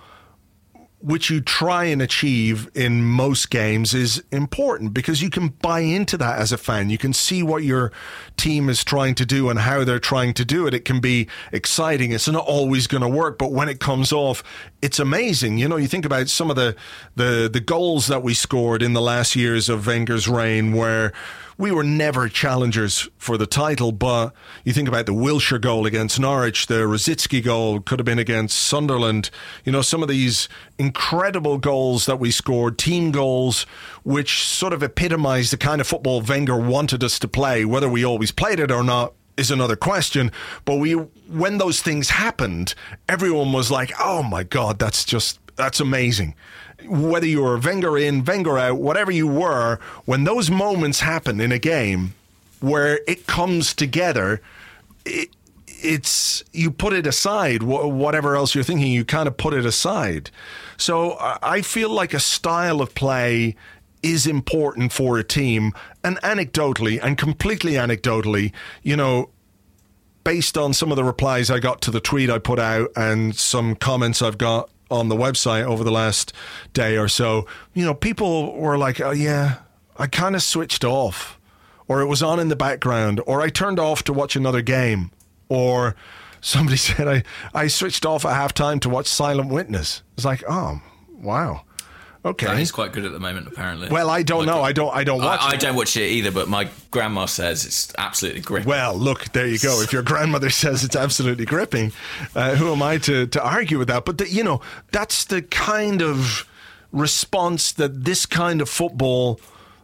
which you try and achieve in most games is important because you can buy into that as a fan. You can see what your team is trying to do and how they're trying to do it. It can be exciting. It's not always going to work, but when it comes off, it's amazing. You know, you think about some of the, the, the goals that we scored in the last years of Wenger's reign where we were never challengers for the title, but you think about the Wilshere goal against Norwich, the Rosicky goal could have been against Sunderland. You know, some of these incredible goals that we scored, team goals, which sort of epitomise the kind of football Wenger wanted us to play. Whether we always played it or not is another question. But we, when those things happened, everyone was like, oh my God, that's just, that's amazing. Whether you were Wenger in, Wenger out, whatever you were, when those moments happen in a game where it comes together, it, it's you put it aside. Whatever else you're thinking, you kind of put it aside. So I feel like a style of play is important for a team. And anecdotally, and completely anecdotally, you know, based on some of the replies I got to the tweet I put out and some comments I've got on the website over the last day or so, you know, people were like, oh yeah, I kind of switched off, or it was on in the background, or I turned off to watch another game, or somebody said I, I switched off at halftime to watch Silent Witness. It's like, oh, wow. Okay. That is quite good at the moment, apparently. Well, I don't my know. God. I don't. I don't watch. I, it. I don't watch it either. But my grandma says it's absolutely gripping. Well, look, there you go. If your grandmother says it's absolutely gripping, uh, who am I to to argue with that? But the, you know, that's the kind of response that this kind of football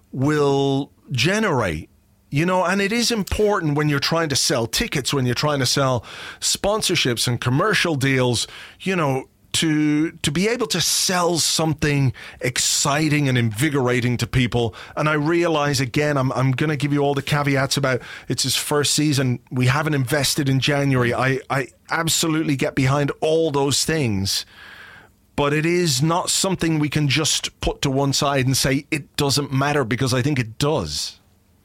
will generate. You know, and it is important when you're trying to sell tickets, when you're trying to sell sponsorships and commercial deals. You know. To to be able to sell something exciting and invigorating to people. And I realize, again, I'm I'm going to give you all the caveats about it's his first season. We haven't invested in January. I, I absolutely get behind all those things. But it is not something we can just put to one side and say it doesn't matter, because I think it does.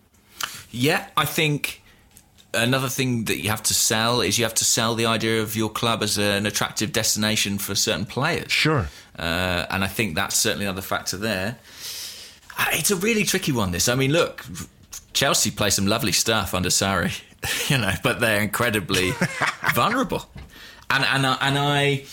Yeah, I think... Another thing that you have to sell is you have to sell the idea of your club as an attractive destination for certain players. Sure. Uh, and I think that's certainly another factor there. It's a really tricky one, this. I mean, look, Chelsea play some lovely stuff under Sarri, you know, but they're incredibly vulnerable. And and and I,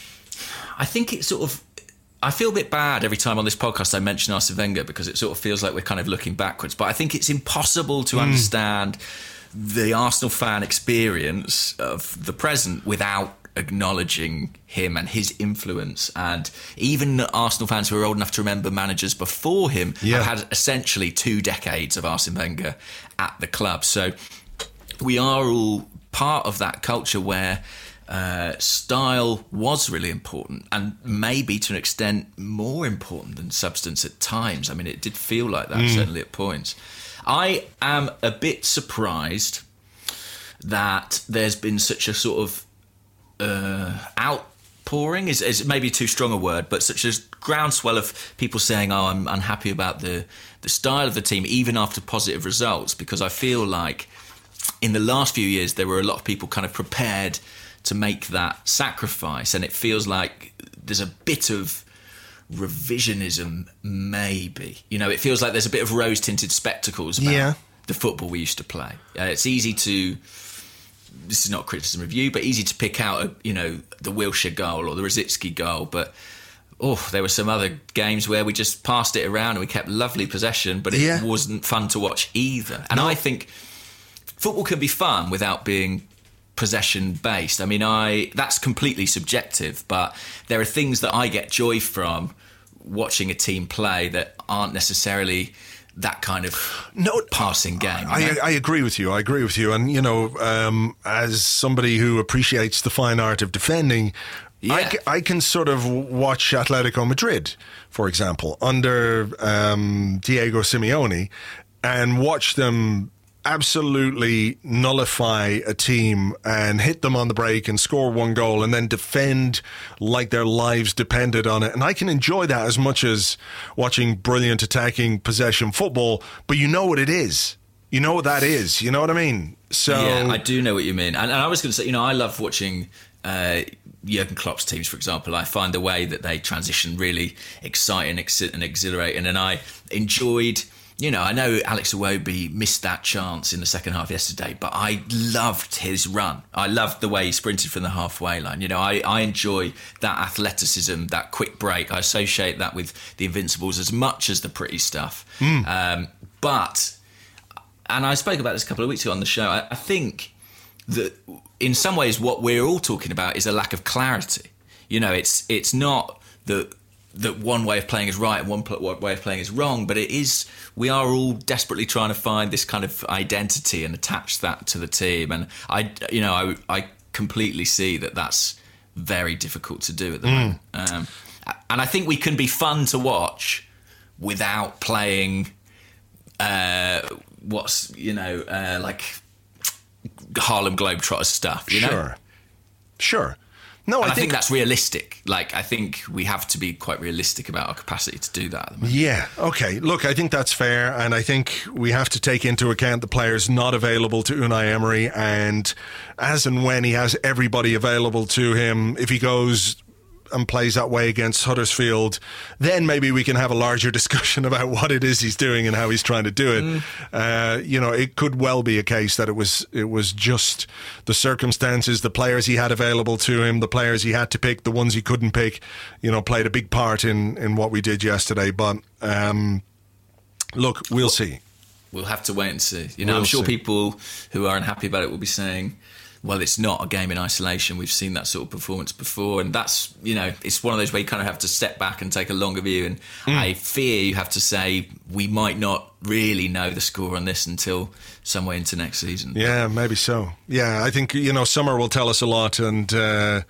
I think it's sort of, I feel a bit bad every time on this podcast I mention Arsene Wenger, because it sort of feels like we're kind of looking backwards. But I think it's impossible to mm. understand the Arsenal fan experience of the present without acknowledging him and his influence. And even Arsenal fans who are old enough to remember managers before him yeah. have had essentially two decades of Arsene Wenger at the club. So we are all part of that culture where uh, style was really important, and maybe to an extent more important than substance at times. I mean, it did feel like that, mm. certainly at points. I am a bit surprised that there's been such a sort of uh, outpouring, is, is maybe too strong a word, but such a groundswell of people saying, oh, I'm unhappy about the, the style of the team, even after positive results, because I feel like in the last few years there were a lot of people kind of prepared to make that sacrifice, and it feels like there's a bit of revisionism, maybe. You know, it feels like there's a bit of rose-tinted spectacles about yeah. the football we used to play. Uh, it's easy to, this is not criticism of you, but easy to pick out, a, you know, the Wilshere goal or the Rosicky goal, but oh, there were some other games where we just passed it around and we kept lovely possession, but it yeah. wasn't fun to watch either. And no. I think football can be fun without being possession based. I mean, I that's completely subjective, but there are things that I get joy from watching a team play that aren't necessarily that kind of no passing game. I, I, I agree with you. I agree with you. And, you know, um, as somebody who appreciates the fine art of defending, yeah. I, I can sort of watch Atletico Madrid, for example, under um, Diego Simeone, and watch them absolutely nullify a team and hit them on the break and score one goal and then defend like their lives depended on it. And I can enjoy that as much as watching brilliant attacking possession football, but you know what it is. You know what that is. You know what I mean? So yeah, I do know what you mean. And, and I was going to say, you know, I love watching uh, Jurgen Klopp's teams, for example. I find the way that they transition really exciting and exhilarating. And I enjoyed... You know, I know Alex Iwobi missed that chance in the second half yesterday, but I loved his run. I loved the way he sprinted from the halfway line. You know, I, I enjoy that athleticism, that quick break. I associate that with the Invincibles as much as the pretty stuff. Mm. Um, but, and I spoke about this a couple of weeks ago on the show, I, I think that in some ways what we're all talking about is a lack of clarity. You know, it's it's not that... that one way of playing is right and one way of playing is wrong, but it is, we are all desperately trying to find this kind of identity and attach that to the team. And I, you know, I, I completely see that that's very difficult to do at the mm. moment. Um, and I think we can be fun to watch without playing uh, what's, you know, uh, like Harlem Globetrotters stuff, you know? Sure. Sure. No, and I, I think, think that's realistic. Like, I think we have to be quite realistic about our capacity to do that at the moment. Yeah, okay. Look, I think that's fair, and I think we have to take into account the players not available to Unai Emery, and as and when he has everybody available to him, if he goes and plays that way against Huddersfield, then maybe we can have a larger discussion about what it is he's doing and how he's trying to do it. Mm. Uh, you know, it could well be a case that it was it was just the circumstances, the players he had available to him, the players he had to pick, the ones he couldn't pick, you know, played a big part in, in what we did yesterday. But um, look, we'll, we'll see. We'll have to wait and see. You know, we'll I'm sure see. people who are unhappy about it will be saying, well, it's not a game in isolation. We've seen that sort of performance before. And that's, you know, it's one of those where you kind of have to step back and take a longer view. And mm. I fear you have to say we might not really know the score on this until somewhere into next season. Yeah, maybe so. Yeah, I think, you know, summer will tell us a lot. And, uh,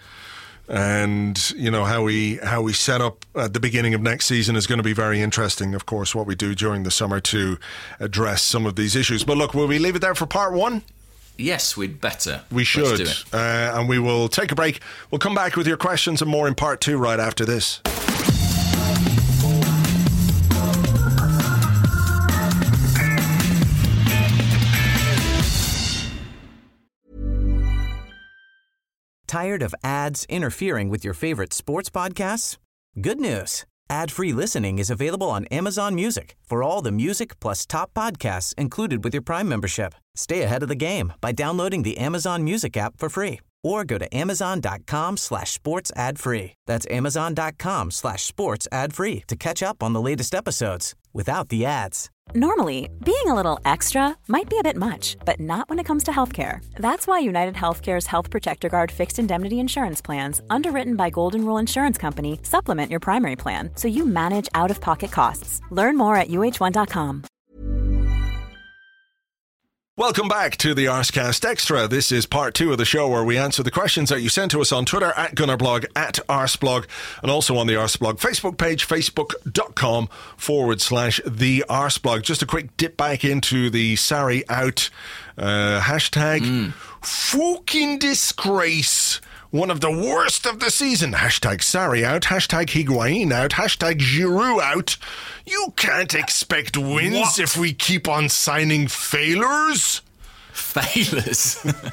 and you know, how we how we set up at the beginning of next season is going to be very interesting, of course, what we do during the summer to address some of these issues. But look, will we leave it there for part one? Yes, we'd better. We should. Uh, and we will take a break. We'll come back with your questions and more in part two right after this. Tired of ads interfering with your favorite sports podcasts? Good news. Ad-free listening is available on Amazon Music for all the music plus top podcasts included with your Prime membership. Stay ahead of the game by downloading the Amazon Music app for free or go to amazon.com slash sports ad free. That's amazon.com slash sports ad free to catch up on the latest episodes without the ads. Normally, being a little extra might be a bit much, but not when it comes to healthcare. That's why United Healthcare's Health Protector Guard fixed indemnity insurance plans, underwritten by Golden Rule Insurance Company, supplement your primary plan so you manage out-of-pocket costs. Learn more at U H one dot com. Welcome back to the Arscast Extra. This is part two of the show where we answer the questions that you sent to us on Twitter at Gunnerblog, at Arsblog, and also on the Arsblog Facebook page, facebook.com forward slash the Arsblog. Just a quick dip back into the Sarri out uh, hashtag. Mm. Fucking disgrace. One of the worst of the season. Hashtag Sarri out. Hashtag Higuain out. Hashtag Giroud out. You can't expect wins what? if we keep on signing failures. Failures?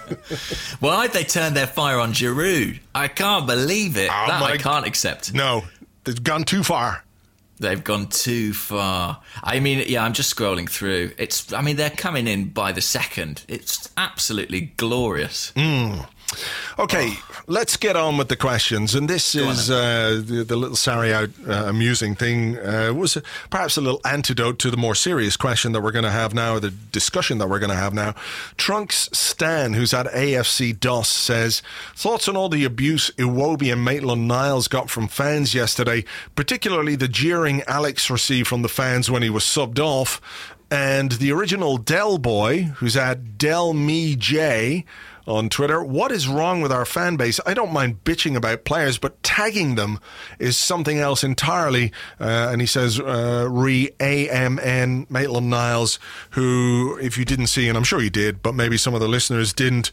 Why'd they turn their fire on Giroud? I can't believe it. Oh that I can't accept. No, they've gone too far. They've gone too far. I mean, yeah, I'm just scrolling through. It's. I mean, they're coming in by the second. It's absolutely glorious. Mm. Okay, oh. let's get on with the questions. And this Go is uh, the, the little Sarri out uh, amusing thing uh, was perhaps a little antidote to the more serious question that we're going to have now, or the discussion that we're going to have now. Trunks Stan, who's at A F C D O S, says, thoughts on all the abuse Iwobi and Maitland-Niles got from fans yesterday, particularly the jeering Alex received from the fans when he was subbed off, and the original Del Boy, who's at Del Me J on Twitter. What is wrong with our fan base? I don't mind bitching about players, but tagging them is something else entirely. Uh, and he says, uh, re A M N Maitland-Niles, who, if you didn't see, and I'm sure you did, but maybe some of the listeners didn't,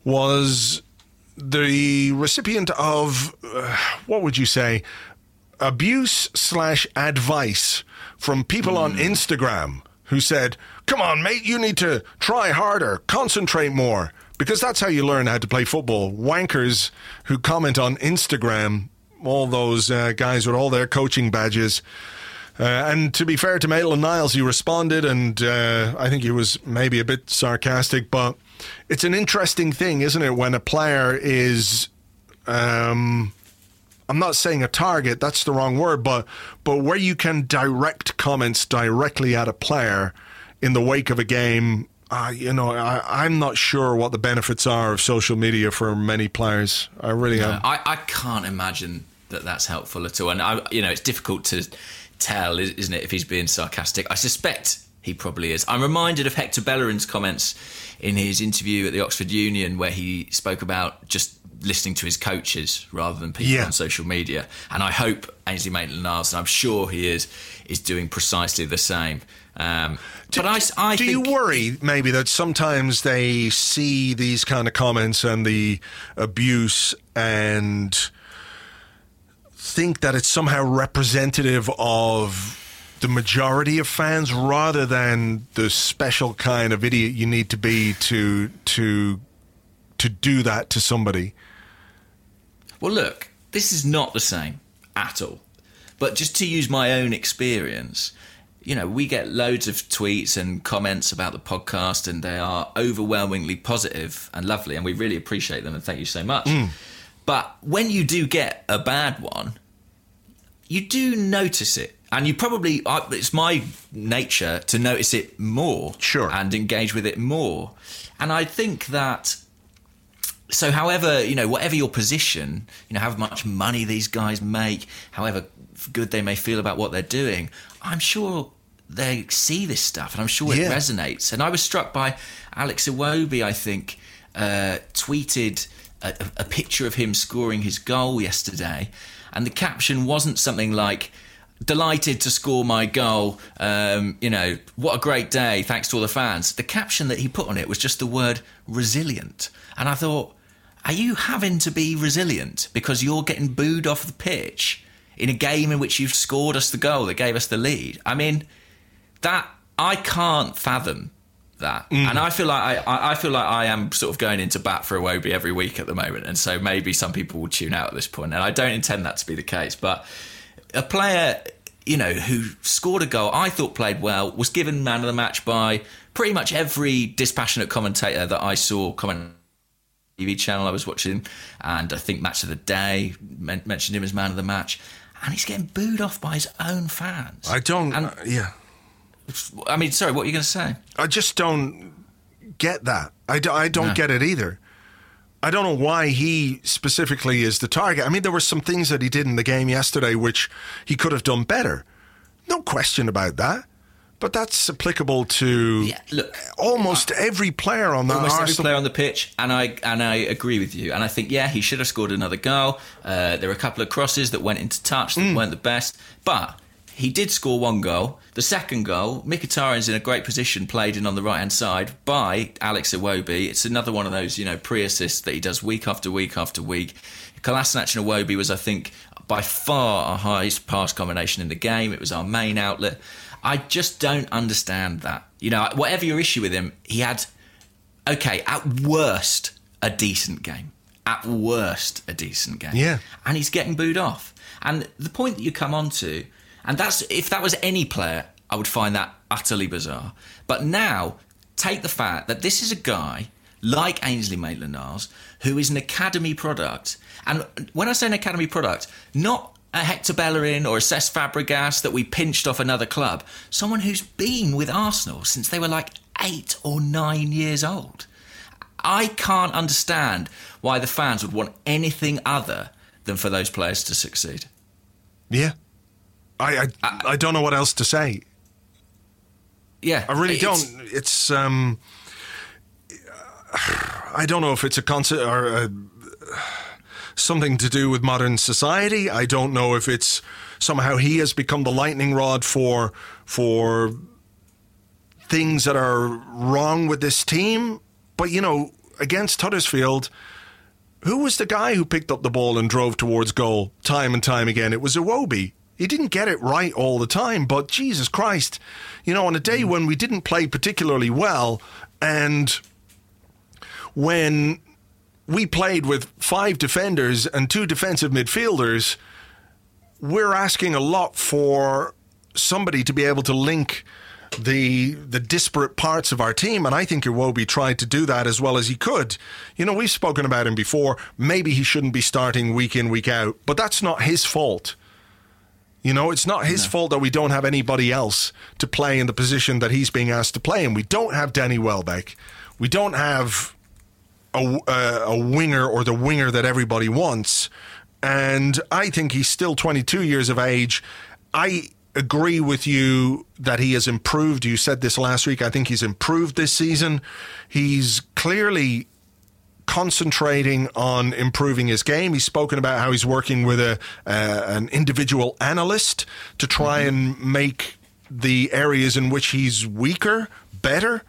was the recipient of, uh, what would you say, abuse slash advice from people mm. on Instagram who said, come on, mate, you need to try harder, concentrate more. Because that's how you learn how to play football. Wankers who comment on Instagram, all those uh, guys with all their coaching badges. Uh, and to be fair to Maitland-Niles, he responded, and uh, I think he was maybe a bit sarcastic, but it's an interesting thing, isn't it, when a player is, um, I'm not saying a target, that's the wrong word, but, but where you can direct comments directly at a player in the wake of a game. Uh, you know, I, I'm not sure what the benefits are of social media for many players. I really no, am. I, I can't imagine that that's helpful at all. And, I, you know, it's difficult to tell, isn't it, if he's being sarcastic. I suspect he probably is. I'm reminded of Hector Bellerin's comments in his interview at the Oxford Union, where he spoke about just listening to his coaches rather than people yeah. on social media. And I hope Ainsley Maitland-Niles, and I'm sure he is, is doing precisely the same. Um, do, but I, I do think, you worry maybe that sometimes they see these kind of comments and the abuse and think that it's somehow representative of the majority of fans rather than the special kind of idiot you need to be to to to do that to somebody? Well, look, this is not the same at all. But just to use my own experience, you know, we get loads of tweets and comments about the podcast, and they are overwhelmingly positive and lovely, and we really appreciate them, and thank you so much. Mm. But when you do get a bad one, you do notice it. And you probably, it's my nature to notice it more. Sure. And engage with it more. And I think that, so however, you know, whatever your position, you know, however much money these guys make, however good they may feel about what they're doing, I'm sure they see this stuff, and I'm sure it yeah. resonates. And I was struck by Alex Iwobi, I think, uh, tweeted a, a picture of him scoring his goal yesterday, and the caption wasn't something like, delighted to score my goal, um, you know, what a great day, thanks to all the fans. The caption that he put on it was just the word resilient. And I thought, are you having to be resilient because you're getting booed off the pitch in a game in which you've scored us the goal that gave us the lead? I mean, that, I can't fathom that. Mm. And I feel like I, I feel like I am sort of going into bat for Iwobi every week at the moment. And so maybe some people will tune out at this point. And I don't intend that to be the case. But a player you know, who scored a goal, I thought played well, was given man of the match by pretty much every dispassionate commentator that I saw comment T V channel I was watching, and I think Match of the Day men- mentioned him as man of the match, and he's getting booed off by his own fans. I don't, and, uh, yeah. I mean, sorry, what are you going to say? I just don't get that. I, do, I don't No. get it either. I don't know why he specifically is the target. I mean, there were some things that he did in the game yesterday which he could have done better. No question about that. But that's applicable to Yeah, look, almost every player on that almost Arsenal. every player on the pitch, and I and I agree with you. And I think, yeah, he should have scored another goal. Uh, there were a couple of crosses that went into touch that Mm. weren't the best, but he did score one goal. The second goal, Mkhitaryan's in a great position, played in on the right-hand side by Alex Iwobi. It's another one of those, you know, pre-assists that he does week after week after week. Kolasinac and Iwobi was, I think, by far our highest pass combination in the game. It was our main outlet. I just don't understand that. You know, whatever your issue with him, he had, okay, at worst, a decent game. At worst, a decent game. Yeah. And he's getting booed off. And the point that you come on to, and that's, if that was any player, I would find that utterly bizarre. But now, take the fact that this is a guy like Ainsley Maitland-Niles, who is an academy product. And when I say an academy product, not a Hector Bellerin or a Cesc Fabregas that we pinched off another club. Someone who's been with Arsenal since they were like eight or nine years old. I can't understand why the fans would want anything other than for those players to succeed. Yeah. I I, I, I don't know what else to say. Yeah. I really it's, don't. It's, um... I don't know if it's a concept or a... something to do with modern society. I don't know if it's somehow he has become the lightning rod for for things that are wrong with this team. But, you know, against Huddersfield, who was the guy who picked up the ball and drove towards goal time and time again? It was Iwobi. He didn't get it right all the time, but Jesus Christ, you know, on a day when we didn't play particularly well, and when we played with five defenders and two defensive midfielders, we're asking a lot for somebody to be able to link the the disparate parts of our team, and I think Iwobi tried to do that as well as he could. You know, we've spoken about him before. Maybe he shouldn't be starting week in, week out, but that's not his fault. You know, it's not his no. fault that we don't have anybody else to play in the position that he's being asked to play in. We don't have Danny Welbeck. We don't have A, uh, a winger or the winger that everybody wants. And I think he's still twenty-two years of age. I agree with you that he has improved. You said this last week. I think he's improved this season. He's clearly concentrating on improving his game. He's spoken about how he's working with a uh, an individual analyst to try mm-hmm. and make the areas in which he's weaker better.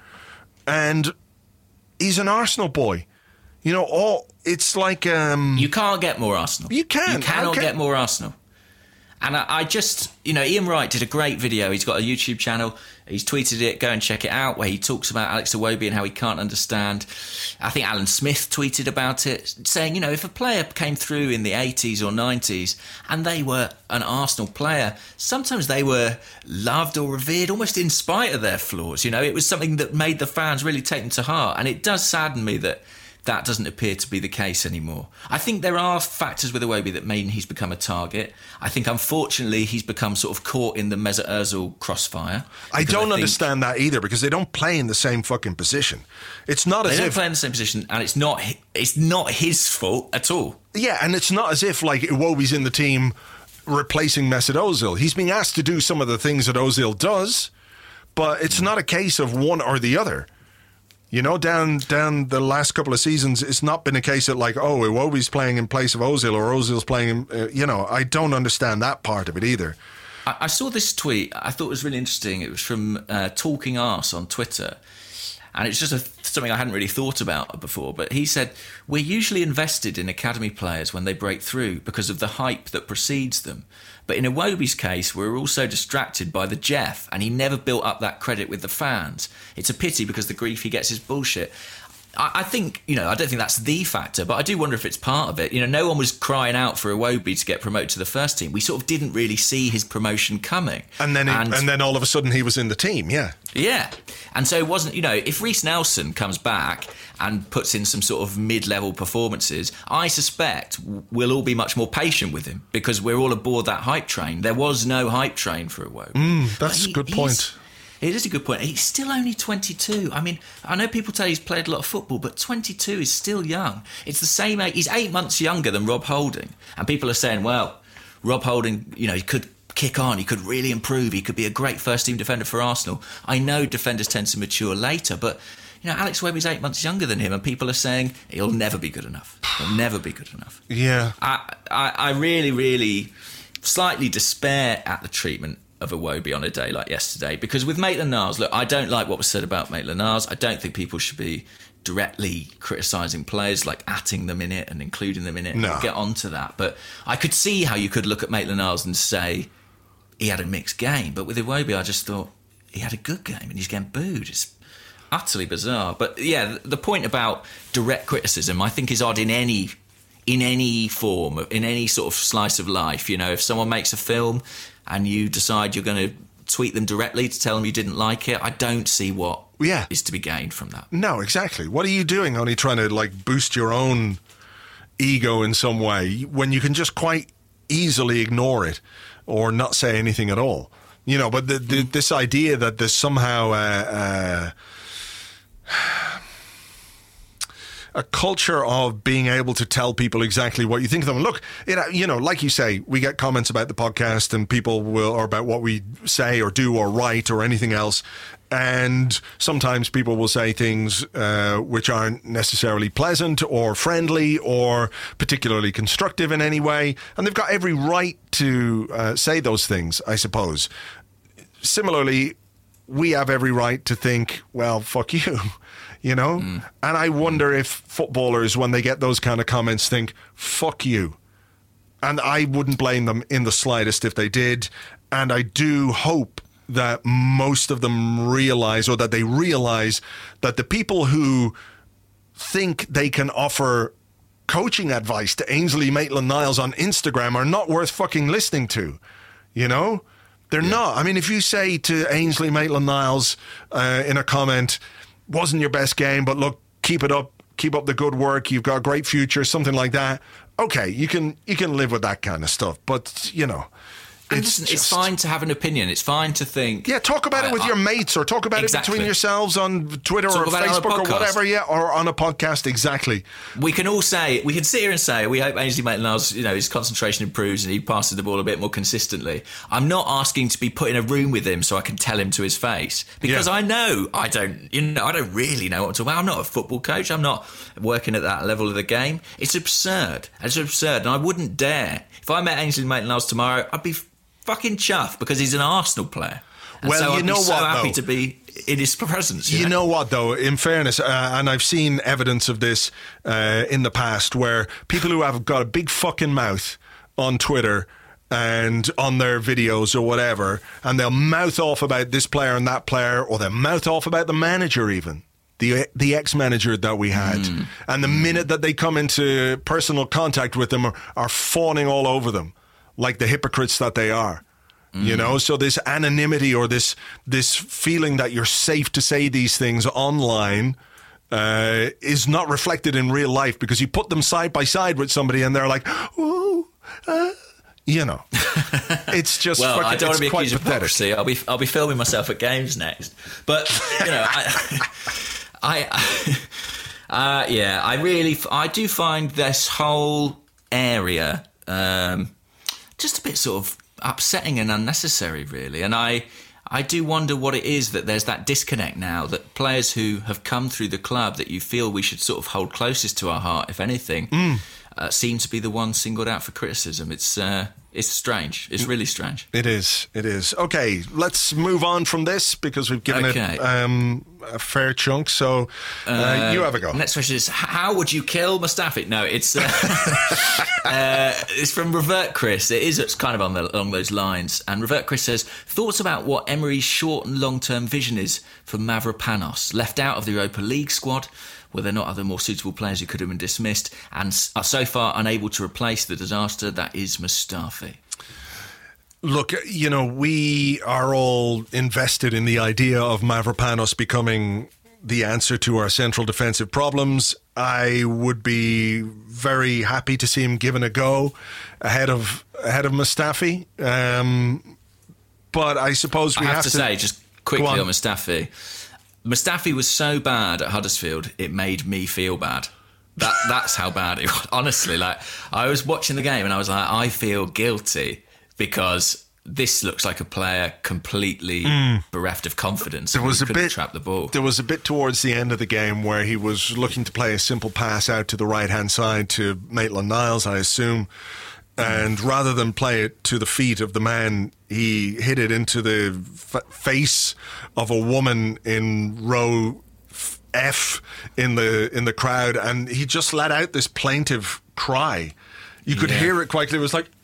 And he's an Arsenal boy. You know, all it's like... Um, you can't get more Arsenal. You can. You cannot okay. get more Arsenal. And I, I just, you know, Ian Wright did a great video. He's got a YouTube channel. He's tweeted it. Go and check it out, where he talks about Alex Iwobi and how he can't understand. I think Alan Smith tweeted about it, saying, you know, if a player came through in the eighties or nineties and they were an Arsenal player, sometimes they were loved or revered almost in spite of their flaws. You know, it was something that made the fans really take them to heart. And it does sadden me that that doesn't appear to be the case anymore. I think there are factors with Iwobi that mean he's become a target. I think, unfortunately, he's become sort of caught in the Mesut Ozil crossfire. I don't I understand that either, because they don't play in the same fucking position. It's not as if... They don't play in the same position, and it's not it's not his fault at all. Yeah, and it's not as if, like, Iwobi's in the team replacing Mesut Ozil. He's being asked to do some of the things that Ozil does, but it's not a case of one or the other. You know, down down the last couple of seasons, it's not been a case of like, oh, Iwobi's playing in place of Ozil or Ozil's playing, in, uh, you know, I don't understand that part of it either. I, I saw this tweet. I thought it was really interesting. It was from uh, Talking Arse on Twitter. And it's just a, something I hadn't really thought about before. But he said, we're usually invested in academy players when they break through because of the hype that precedes them. But in Iwobi's case, we're also distracted by the Jeff, and he never built up that credit with the fans. It's a pity because the grief he gets is bullshit. I, I think, you know, I don't think that's the factor, but I do wonder if it's part of it. You know, no one was crying out for Iwobi to get promoted to the first team. We sort of didn't really see his promotion coming. And then, and, and then all of a sudden he was in the team, yeah. Yeah. And so it wasn't, you know, if Reece Nelson comes back and puts in some sort of mid-level performances, I suspect we'll all be much more patient with him because we're all aboard that hype train. There was no hype train for Iwobi. Mm, that's he, a good point. It is a good point. He's still only twenty-two. I mean, I know people tell he's played a lot of football, but twenty-two is still young. It's the same age. He's eight months younger than Rob Holding. And people are saying, well, Rob Holding, you know, he could kick on. He could really improve. He could be a great first-team defender for Arsenal. I know defenders tend to mature later, but, you know, Alex Iwobi's eight months younger than him, and people are saying he'll never be good enough. He'll never be good enough. Yeah. I, I, I really, really slightly despair at the treatment of Iwobi on a day like yesterday, because with Maitland-Niles, look, I don't like what was said about Maitland-Niles. I don't think people should be directly criticising players, like atting them in it and including them in it. No. We'll get onto that, but I could see how you could look at Maitland-Niles and say he had a mixed game, but with Iwobi I just thought he had a good game and he's getting booed. It's utterly bizarre. But yeah, the point about direct criticism I think is odd in any in any form, in any sort of slice of life. You know, if someone makes a film and you decide you're going to tweet them directly to tell them you didn't like it, I don't see what yeah. is to be gained from that. No, exactly. What are you doing? Only trying to like boost your own ego in some way when you can just quite easily ignore it or not say anything at all. You know, but the, the, this idea that there's somehow uh, uh, a culture of being able to tell people exactly what you think of them. Look, you know, you know, like you say, we get comments about the podcast and people will, or about what we say or do or write or anything else. And sometimes people will say things uh, which aren't necessarily pleasant or friendly or particularly constructive in any way. And they've got every right to uh, say those things, I suppose. Similarly, we have every right to think, well, fuck you. You know? Mm. And I wonder if footballers, when they get those kind of comments, think, fuck you. And I wouldn't blame them in the slightest if they did. And I do hope that most of them realize, or that they realize, that the people who think they can offer coaching advice to Ainsley Maitland-Niles on Instagram are not worth fucking listening to. You know? They're yeah. not. I mean, if you say to Ainsley Maitland-Niles uh, in a comment, wasn't your best game, but look, keep it up, keep up the good work, you've got a great future, something like that. Okay, you can you can live with that kind of stuff, but you know, and it's listen, just, it's fine to have an opinion. It's fine to think. Yeah, talk about I, it with I, your mates, or talk about exactly. it between yourselves on Twitter talk or Facebook or whatever. Yeah, or on a podcast. Exactly. We can all say, we can sit here and say, we hope Ainsley Maitland-Niles, you know, his concentration improves and he passes the ball a bit more consistently. I'm not asking to be put in a room with him so I can tell him to his face, because yeah. I know I don't, you know, I don't really know what I'm talking about. I'm not a football coach. I'm not working at that level of the game. It's absurd. It's absurd, and I wouldn't dare. If I met Ainsley Maitland-Niles tomorrow, I'd be fucking chuffed because he's an Arsenal player. And well, so you I'd know be so what, happy though? to be in his presence. You, you know? know what, though? In fairness, uh, and I've seen evidence of this uh, in the past, where people who have got a big fucking mouth on Twitter and on their videos or whatever, and they'll mouth off about this player and that player, or they'll mouth off about the manager even. The the ex-manager that we had. Mm. And the minute that they come into personal contact with them are, are fawning all over them like the hypocrites that they are. Mm. You know, so this anonymity or this this feeling that you're safe to say these things online uh, is not reflected in real life, because you put them side by side with somebody and they're like, ooh, uh, you know, it's just well, fucking, I don't want to be accused of pathetic. hypocrisy. I'll be I'll be filming myself at games next, but you know, I, I, uh, yeah, I really I do find this whole area um, just a bit sort of upsetting and unnecessary, really, and I. I do wonder what it is that there's that disconnect now, that players who have come through the club that you feel we should sort of hold closest to our heart, if anything, mm. uh, seem to be the ones singled out for criticism. It's uh, it's strange. It's really strange. It is. It is. Okay, let's move on from this, because we've given okay. it um, a fair chunk. So uh, uh, you have a go. Next question is, how would you kill Mustafi? No, it's uh, uh, it's from Revert Chris. It is it's kind of on the, along those lines. And Revert Chris says, thoughts about what Emery's short and long-term vision is for Mavropanos, left out of the Europa League squad. were there not other more suitable players who could have been dismissed and are so far unable to replace the disaster that is Mustafi? Look, you know, we are all invested in the idea of Mavropanos becoming the answer to our central defensive problems. I would be very happy to see him given a go ahead of ahead of Mustafi. Um, but I suppose we I have, have to, to say, just quickly on. on Mustafi, Mustafi was so bad at Huddersfield, it made me feel bad. That That's how bad it was. Honestly, like, I was watching the game and I was like, I feel guilty because this looks like a player completely mm. bereft of confidence. There was a bit trap the ball. There was a bit towards the end of the game where he was looking to play a simple pass out to the right hand side to Maitland-Niles, I assume, and mm. rather than play it to the feet of the man, he hit it into the f- face of a woman in row F in the in the crowd, and he just let out this plaintive cry. You could yeah. hear it quite clearly. It was like,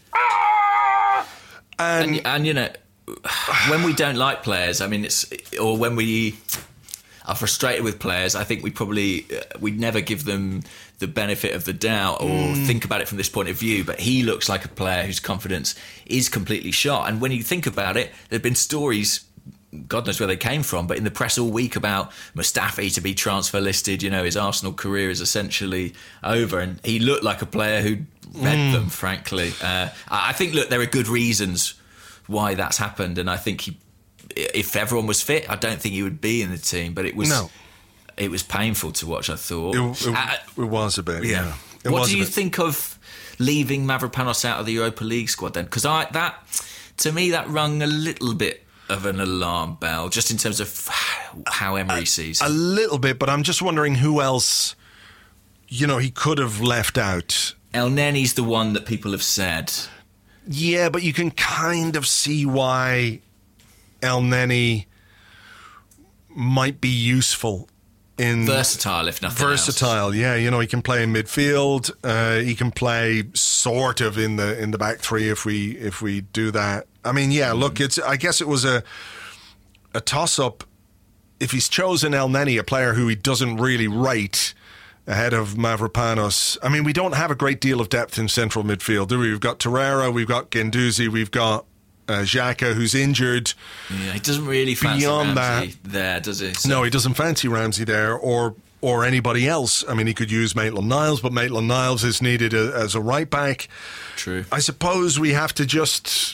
And, and, and, you know, when we don't like players, I mean, it's, or when we are frustrated with players, I think we probably, uh, we'd never give them the benefit of the doubt or mm. think about it from this point of view. But he looks like a player whose confidence is completely shot. And when you think about it, there have been stories, God knows where they came from, but in the press all week about Mustafi to be transfer listed. You know, his Arsenal career is essentially over. And he looked like a player who read mm. them, frankly. Uh, I think, look, there are good reasons why that's happened, and I think he, if everyone was fit, I don't think he would be in the team. But it was, no. it was painful to watch. I thought it, it, uh, it was a bit. Yeah. It what was do you bit. think of leaving Mavropanos out of the Europa League squad then? Because I that to me that rung a little bit of an alarm bell, just in terms of how Emery a, sees a it. little bit, but I'm just wondering who else, you know, he could have left out. Elneny's the one that people have said. Yeah, but you can kind of see why Elneny might be useful in versatile, if nothing versatile. else. Yeah, you know, he can play in midfield. Uh, he can play sort of in the in the back three if we if we do that. I mean, yeah. Mm. Look, it's. I guess it was a a toss up. If he's chosen Elneny, a player who he doesn't really rate, ahead of Mavropanos. I mean, we don't have a great deal of depth in central midfield, do we? We've got Torreira, we've got Guendouzi, we've got uh, Xhaka, who's injured. Yeah, he doesn't really fancy Beyond Ramsey that, there, does he? So. No, he doesn't fancy Ramsey there, or or anybody else. I mean, he could use Maitland-Niles, but Maitland-Niles is needed a, as a right back. True. I suppose we have to just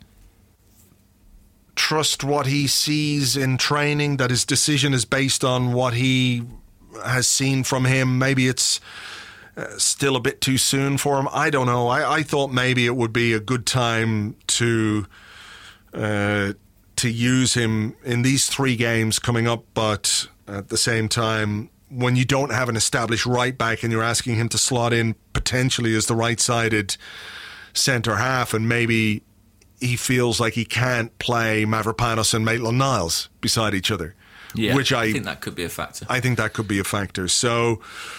trust what he sees in training, that his decision is based on what he has seen from him. Maybe it's uh, still a bit too soon for him. I don't know. I, I thought maybe it would be a good time to uh, to use him in these three games coming up, but at the same time, when you don't have an established right back and you're asking him to slot in potentially as the right-sided centre half, and maybe he feels like he can't play Mavropanos and Maitland-Niles beside each other. Yeah, which I, I think that could be a factor. I think that could be a factor. So,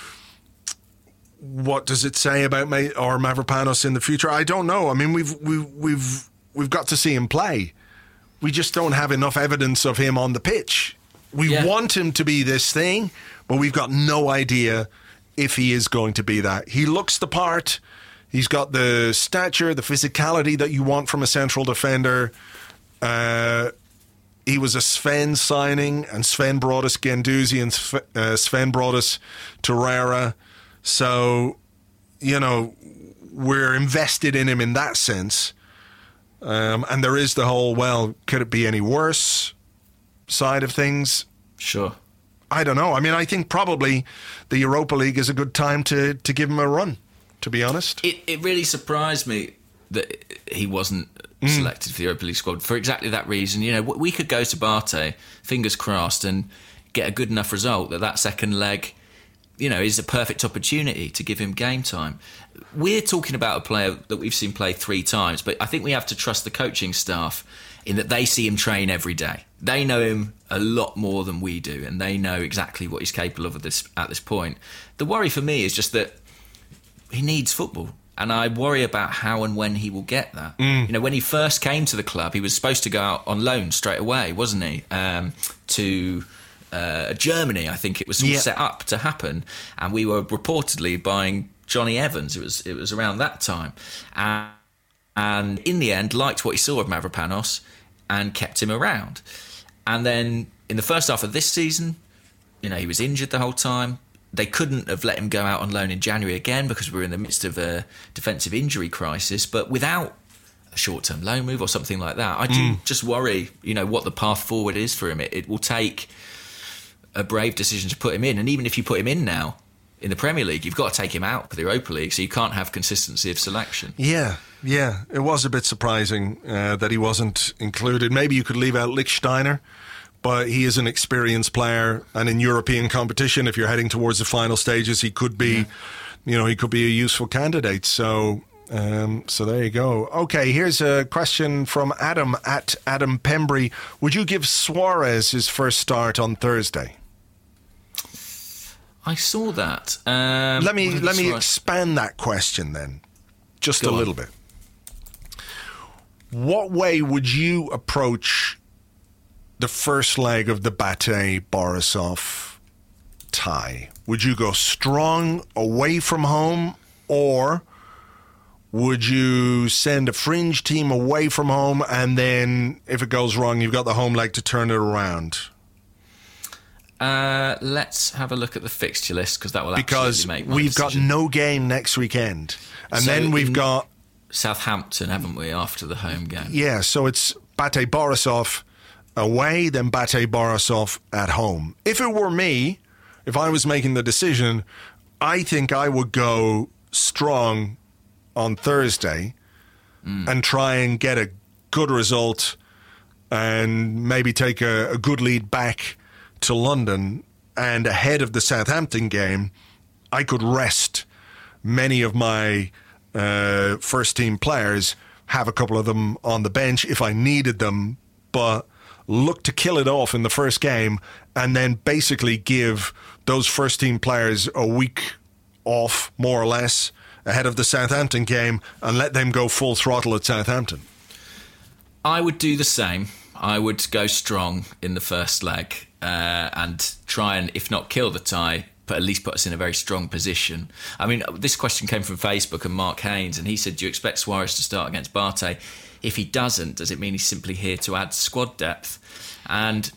what does it say about Ma- or Mavropanos in the future? I don't know. I mean, we've we've we've we've got to see him play. We just don't have enough evidence of him on the pitch. We yeah. want him to be this thing, but we've got no idea if he is going to be that. He looks the part. He's got the stature, the physicality that you want from a central defender. Uh, he was a Sven signing, and Sven brought us Guendouzi, and Sven, uh, Sven brought us Torreira. So, you know, we're invested in him in that sense. Um, and there is the whole, well, could it be any worse side of things? Sure. I don't know. I mean, I think probably the Europa League is a good time to, to give him a run, to be honest. It it really surprised me that he wasn't mm. selected for the Europa League squad for exactly that reason. You know, we could go to Barté, fingers crossed, and get a good enough result that that second leg, you know, is a perfect opportunity to give him game time. We're talking about a player that we've seen play three times, but I think we have to trust the coaching staff in that they see him train every day. They know him a lot more than we do, and they know exactly what he's capable of at this at this point. The worry for me is just that he needs football, and I worry about how and when he will get that. Mm. You know, when he first came to the club, he was supposed to go out on loan straight away, wasn't he? Um, to uh, Germany. I think it was all Yeah. set up to happen, and we were reportedly buying Johnny Evans. It was it was around that time, and, and in the end, liked what he saw of Mavropanos and kept him around. And then in the first half of this season, you know, he was injured the whole time. They couldn't have let him go out on loan in January again because we were in the midst of a defensive injury crisis. But without a short-term loan move or something like that, I do mm. just worry, you know, what the path forward is for him. It, it will take a brave decision to put him in. And even if you put him in now in the Premier League, you've got to take him out for the Europa League, so you can't have consistency of selection. Yeah, yeah. It was a bit surprising uh, that he wasn't included. Maybe you could leave out Lichtsteiner, but he is an experienced player, and in European competition, if you're heading towards the final stages, he could be, yeah. you know, he could be a useful candidate. So, um, so there you go. Okay, here's a question from Adam at Adam Pembry. Would you give Suarez his first start on Thursday? I saw that. Um, let me let me Suarez? expand that question then, just Go a on. little bit. What way would you approach the first leg of the Bate-Borisov tie? Would you go strong away from home, or would you send a fringe team away from home and then if it goes wrong, you've got the home leg to turn it around? Uh, let's have a look at the fixture list, because that will because absolutely make my we've decision. got no game next weekend. And So then we've in got Southampton, haven't we, after the home game? Yeah, so it's Bate-Borisov away, then Bate-Borisov at home. If it were me, if I was making the decision, I think I would go strong on Thursday mm. and try and get a good result and maybe take a, a good lead back to London. And ahead of the Southampton game, I could rest many of my uh, first team players, have a couple of them on the bench if I needed them, but look to kill it off in the first game and then basically give those first team players a week off, more or less, ahead of the Southampton game and let them go full throttle at Southampton. I would do the same. I would go strong in the first leg uh, and try and, if not kill the tie, but at least put us in a very strong position. I mean, this question came from Facebook and Mark Haynes, and he said, do you expect Suarez to start against Bate? If he doesn't, does it mean he's simply here to add squad depth? And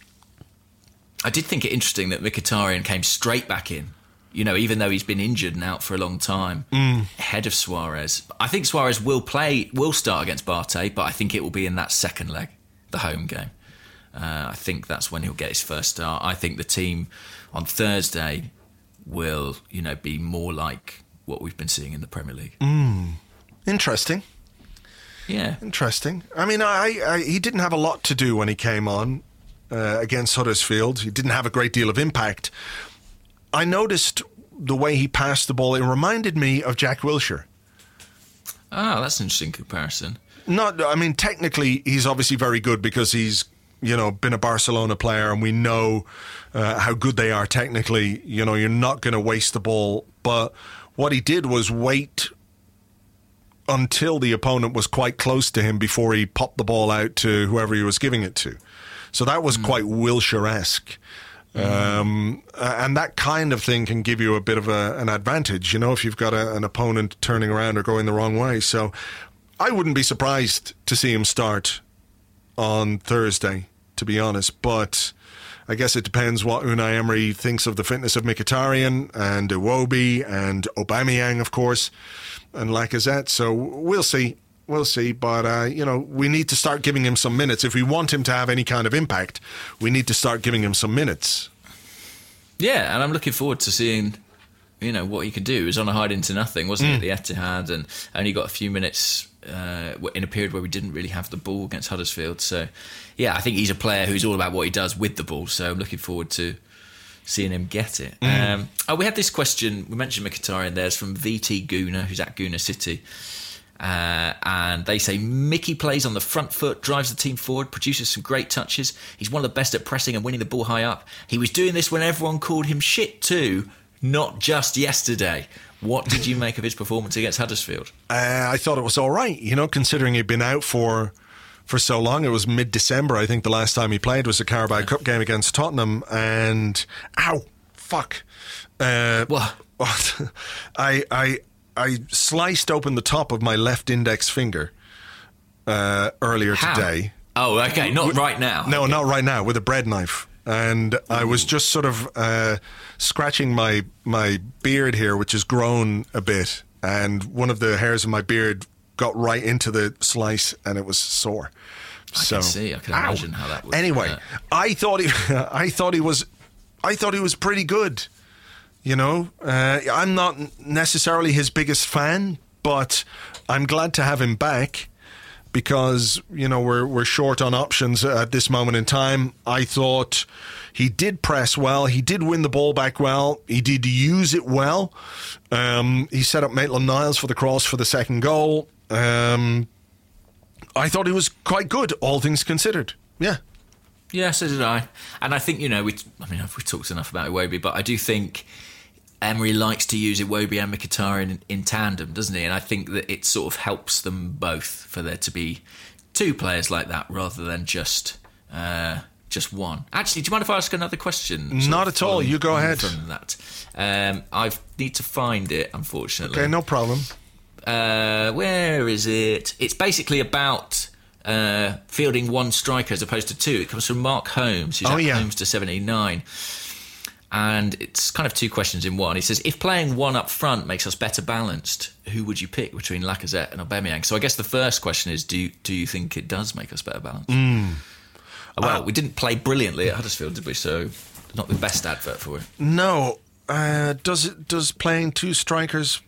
I did think it interesting that Mkhitaryan came straight back in, you know, even though he's been injured and out for a long time, mm. ahead of Suarez. I think Suarez will play, will start against Bate, but I think it will be in that second leg, the home game. Uh, I think that's when he'll get his first start. I think the team on Thursday will, you know, be more like what we've been seeing in the Premier League. Mm. Interesting. Yeah. Interesting. I mean, I, I he didn't have a lot to do when he came on uh, against Huddersfield. He didn't have a great deal of impact. I noticed the way he passed the ball. It reminded me of Jack Wilshere. Ah, that's an interesting comparison. Not, I mean, technically, he's obviously very good because he's, you know, been a Barcelona player and we know uh, how good they are technically. You know, you're not going to waste the ball. But what he did was wait until the opponent was quite close to him before he popped the ball out to whoever he was giving it to. So that was mm. quite Wilshere-esque. Mm. Um, and that kind of thing can give you a bit of a, an advantage, you know, if you've got a, an opponent turning around or going the wrong way. So I wouldn't be surprised to see him start on Thursday, to be honest. But I guess it depends what Unai Emery thinks of the fitness of Mkhitaryan and Iwobi and Aubameyang, of course, and Lacazette. So we'll see. We'll see. But, uh, you know, we need to start giving him some minutes. If we want him to have any kind of impact, we need to start giving him some minutes. Yeah, and I'm looking forward to seeing, you know, what he can do. He was on a hide into nothing, wasn't mm. he, at the Etihad, and only got a few minutes uh, in a period where we didn't really have the ball against Huddersfield. So, yeah, I think he's a player who's all about what he does with the ball. So I'm looking forward to seeing him get it. Mm. Um, oh, we had this question. We mentioned Mkhitaryan there. It's from V T Guna, who's at Guna City. Uh, and they say Mickey plays on the front foot, drives the team forward, produces some great touches. He's one of the best at pressing and winning the ball high up. He was doing this when everyone called him shit too, not just yesterday. What did you make of his performance against Huddersfield? Uh, I thought it was all right, you know, considering he'd been out for for so long. It was mid-December, I think the last time he played was a Carabao Cup game against Tottenham, and ow, fuck. Uh, what? I, I, I sliced open the top of my left index finger uh, earlier How? today. Oh, okay, not with, right now. No, okay. not right now, with a bread knife. And Ooh. I was just sort of uh, scratching my my beard here, which has grown a bit, and one of the hairs of my beard got right into the slice, and it was sore. I so, can see. I can ow. imagine how that was. Anyway, uh, I thought he, I thought he was, I thought he was pretty good. You know, uh, I'm not necessarily his biggest fan, but I'm glad to have him back. Because, you know, we're we're short on options at this moment in time. I thought he did press well. He did win the ball back well. He did use it well. Um, he set up Maitland-Niles for the cross for the second goal. Um, I thought he was quite good, all things considered. Yeah. Yeah, so did I. And I think, you know, we I mean, we talked enough about Iwobi, but I do think Emery likes to use Iwobi and Mkhitaryan in, in tandem, doesn't he? And I think that it sort of helps them both for there to be two players like that rather than just uh, just one. Actually, do you mind if I ask another question? Not at all. You go ahead. From that, um, I need to find it, unfortunately. Okay, no problem. Uh, where is it? It's basically about uh, fielding one striker as opposed to two. It comes from Mark Holmes, who's oh, at yeah. Holmes to seventy-nine. And it's kind of two questions in one. He says, if playing one up front makes us better balanced, who would you pick between Lacazette and Aubameyang? So I guess the first question is, do you, do you think it does make us better balanced? Mm. Well, uh, we didn't play brilliantly at Huddersfield, did we? So not the best advert for it. No. Uh, does it does playing two strikers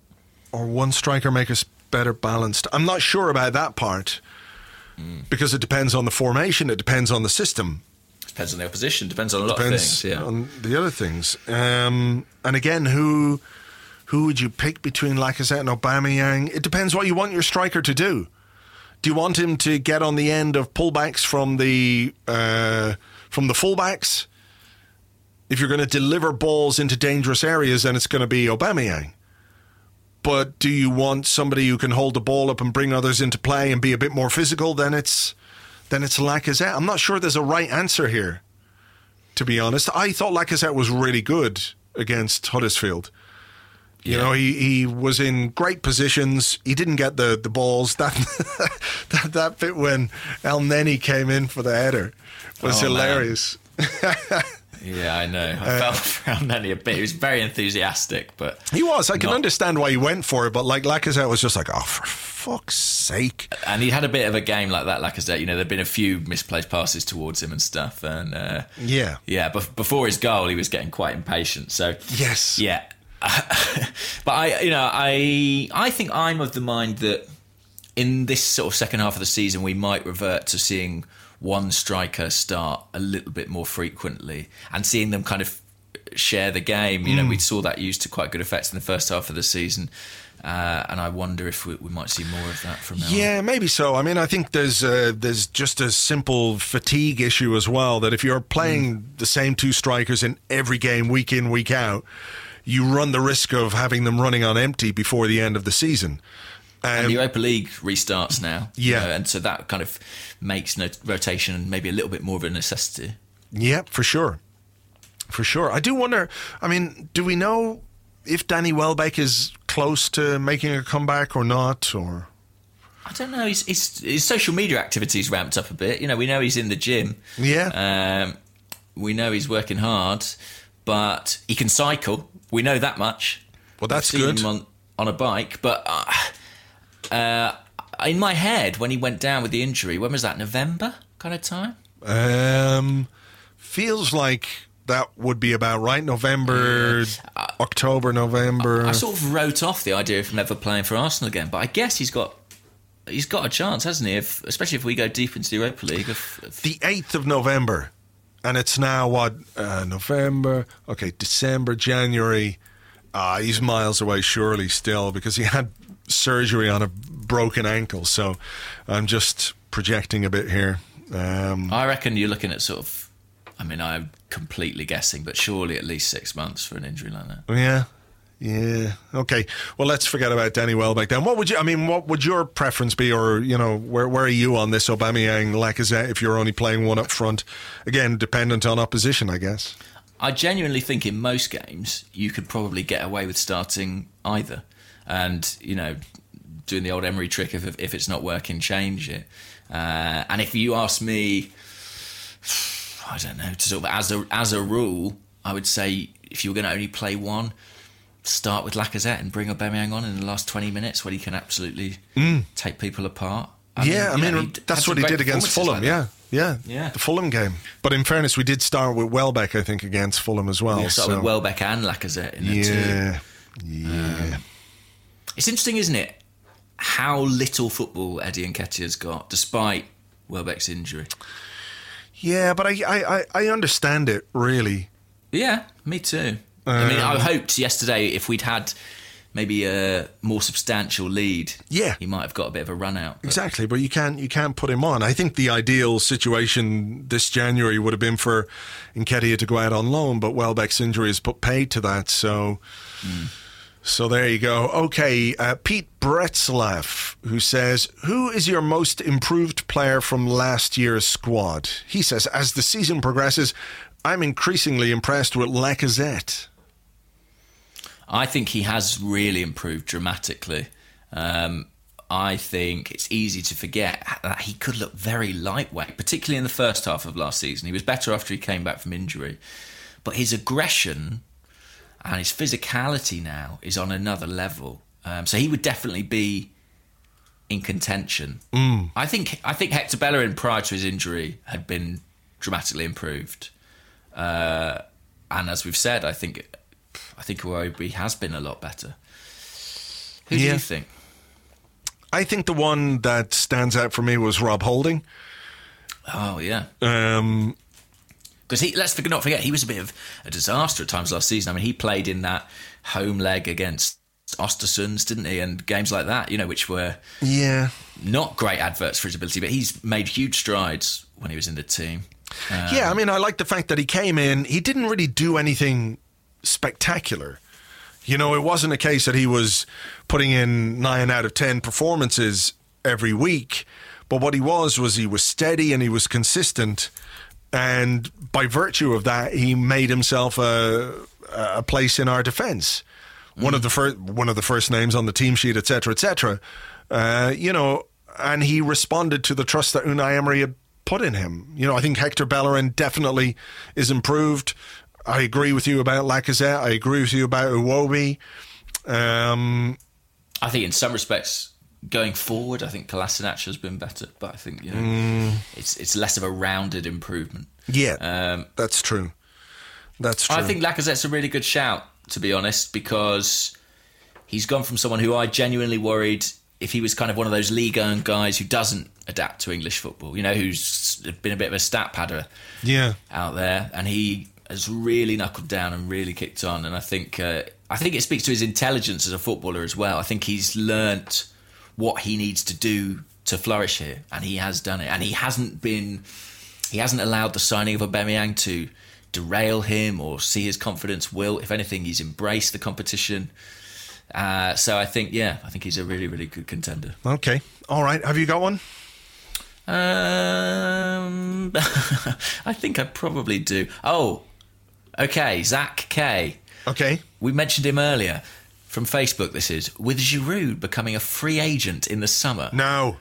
or one striker make us better balanced? I'm not sure about that part mm. because it depends on the formation. It depends on the system. Depends on the opposition. Depends on a lot Depends of things. Yeah. on the other things. Um, and again, who who would you pick between Lacazette and Aubameyang? It depends what you want your striker to do. Do you want him to get on the end of pullbacks from the uh, from the fullbacks? If you're going to deliver balls into dangerous areas, then it's going to be Aubameyang. But do you want somebody who can hold the ball up and bring others into play and be a bit more physical? Then it's then it's Lacazette. I'm not sure there's a right answer here, to be honest. I thought Lacazette was really good against Huddersfield. You yeah. know, he, he was in great positions. He didn't get the, the balls. That, that that bit when El Neni came in for the header was oh, hilarious. Yeah, I know. I uh, felt for El Neni a bit. He was very enthusiastic, but he was. I can not... understand why he went for it, but like Lacazette was just like, oh, for fuck's sake. And he had a bit of a game like that, Lacazette. You know, there'd been a few misplaced passes towards him and stuff, and uh, yeah, yeah. But before his goal, he was getting quite impatient. So yes, yeah. But I, you know, I I think I'm of the mind that in this sort of second half of the season, we might revert to seeing one striker start a little bit more frequently and seeing them kind of share the game. You know, mm. we saw that used to quite good effects in the first half of the season. Uh, and I wonder if we, we might see more of that from now Yeah, on. maybe so. I mean, I think there's uh, there's just a simple fatigue issue as well, that if you're playing mm. the same two strikers in every game, week in, week out, you run the risk of having them running on empty before the end of the season. Um, and the Europa League restarts now. Yeah. You know, and so that kind of makes no- rotation maybe a little bit more of a necessity. Yeah, for sure. For sure. I do wonder, I mean, do we know if Danny Welbeck is close to making a comeback or not? Or I don't know. His, his, his social media activities ramped up a bit. You know, we know he's in the gym. Yeah. Um, we know he's working hard, but he can cycle. We know that much. Well, that's We've seen good. him on, on a bike, but uh, uh, in my head, when he went down with the injury, when was that? November kind of time? Um, feels like that would be about right. November, uh, October, November. I, I sort of wrote off the idea of him ever playing for Arsenal again, but I guess he's got he's got a chance, hasn't he? If, especially if we go deep into the Europa League. If, if... The eighth of November, and it's now what uh, November? Okay, December, January. Uh, he's miles away, surely still, because he had surgery on a broken ankle. So I'm just projecting a bit here. Um, I reckon you're looking at sort of. I mean, I'm completely guessing, but surely at least six months for an injury like that. Yeah, Yeah. Okay. Well, let's forget about Danny Welbeck then. What would you? I mean, what would your preference be, or you know, where where are you on this Aubameyang, Lacazette? If you're only playing one up front, again, dependent on opposition, I guess. I genuinely think in most games you could probably get away with starting either, and you know, doing the old Emery trick if if it's not working, change it. Uh, and if you ask me, I don't know, to sort of as a as a rule, I would say if you were going to only play one, start with Lacazette and bring Aubameyang on in the last twenty minutes when he can absolutely mm. take people apart. I yeah, mean, I mean, know, that's what he did against Fulham, like yeah. Yeah, yeah, the Fulham game. But in fairness, we did start with Welbeck, I think, against Fulham as well. Yeah, started so. with Welbeck and Lacazette in yeah, there too. Yeah, um, it's interesting, isn't it, how little football Eddie Nketiah's got, despite Welbeck's injury. Yeah, but I, I, I understand it, really. Yeah, me too. Um, I mean, I hoped yesterday if we'd had maybe a more substantial lead, yeah, he might have got a bit of a run out. But. Exactly, but you can't you can't put him on. I think the ideal situation this January would have been for Nketiah to go out on loan, but Welbeck's injury has put paid to that. So, mm. so there you go. Okay, uh, Pete Bretzlaff, who says, "Who is your most improved player from last year's squad?" He says, "As the season progresses, I'm increasingly impressed with Lacazette." I think he has really improved dramatically. Um, I think it's easy to forget that he could look very lightweight, particularly in the first half of last season. He was better after he came back from injury. But his aggression and his physicality now is on another level. Um, so he would definitely be in contention. Mm. I think I think Hector Bellerin, prior to his injury, had been dramatically improved. Uh, and as we've said, I think... I think Iwobi has been a lot better. Who yeah. do you think? I think the one that stands out for me was Rob Holding. Oh, yeah. Um, because he let's not forget, he was a bit of a disaster at times last season. I mean, he played in that home leg against Ostersunds, didn't he? And games like that, you know, which were yeah not great adverts for his ability, but he's made huge strides when he was in the team. Um, yeah, I mean, I like the fact that he came in. He didn't really do anything spectacular. You know, it wasn't a case that he was putting in nine out of ten performances every week, but what he was was he was steady and he was consistent, and by virtue of that he made himself a, a place in our defence. Mm. One of the first one of the first names on the team sheet, etc, etc. Uh, you know, and he responded to the trust that Unai Emery had put in him. You know, I think Hector Bellerin definitely is improved. I agree with you about Lacazette. I agree with you about Iwobi. Um, I think in some respects, going forward, I think Kolasinac has been better, but I think you know mm, it's it's less of a rounded improvement. Yeah, um, that's true. That's true. I think Lacazette's a really good shout, to be honest, because he's gone from someone who I genuinely worried if he was kind of one of those Ligue one guys who doesn't adapt to English football, you know, who's been a bit of a stat padder yeah. out there, and he has really knuckled down and really kicked on. And I think uh, I think it speaks to his intelligence as a footballer as well. I think he's learnt what he needs to do to flourish here, and he has done it. And he hasn't been, he hasn't allowed the signing of Aubameyang to derail him or see his confidence wilt. If anything, he's embraced the competition. Uh, so I think, yeah, I think he's a really, really good contender. Okay, all right. Have you got one? Um, I think I probably do. Oh. Okay, Zach K. Okay. We mentioned him earlier. From Facebook, this is. With Giroud becoming a free agent in the summer. No.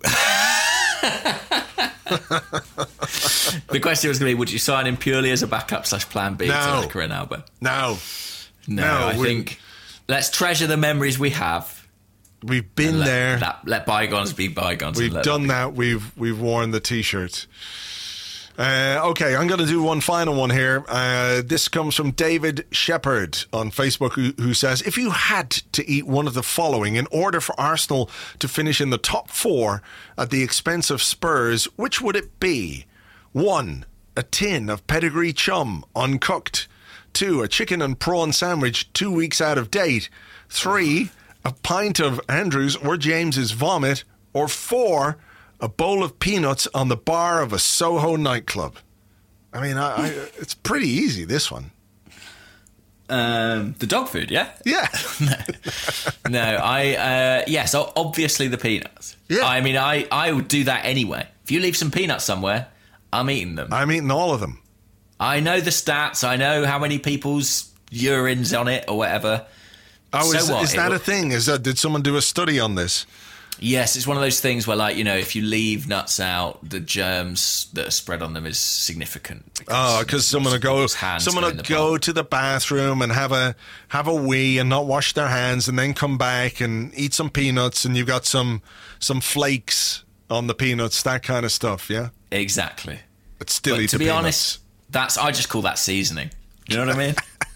The question was going to be, would you sign him purely as a backup slash plan B no. to like Ronaldo? No. No, no I think let's treasure the memories we have. We've been let, there. That, let bygones be bygones. We've done that. We've we've worn the T-shirt. Uh, okay, I'm going to do one final one here. Uh, this comes from David Shepherd on Facebook, who, who says, if you had to eat one of the following in order for Arsenal to finish in the top four at the expense of Spurs, which would it be? One, a tin of pedigree chum, uncooked. Two, a chicken and prawn sandwich two weeks out of date. Three, a pint of Andrew's or James's vomit. Or four, a bowl of peanuts on the bar of a Soho nightclub. I mean, I, I, it's pretty easy, this one. Um, the dog food, yeah? Yeah. no. no, I, uh, yes, obviously the peanuts. Yeah. I mean, I, I would do that anyway. If you leave some peanuts somewhere, I'm eating them. I'm eating all of them. I know the stats. I know how many people's urine's on it or whatever. Oh, so is, what? is that it, a thing? Is that, did someone do a study on this? Yes, it's one of those things where, like, you know, if you leave nuts out, the germs that are spread on them is significant. Oh, because someone will go, someone will go to the bathroom and have a have a wee and not wash their hands, and then come back and eat some peanuts, and you've got some some flakes on the peanuts, that kind of stuff. Yeah, exactly. But still, but eat to the be peanuts. honest, that's I just call that seasoning. You know what I mean?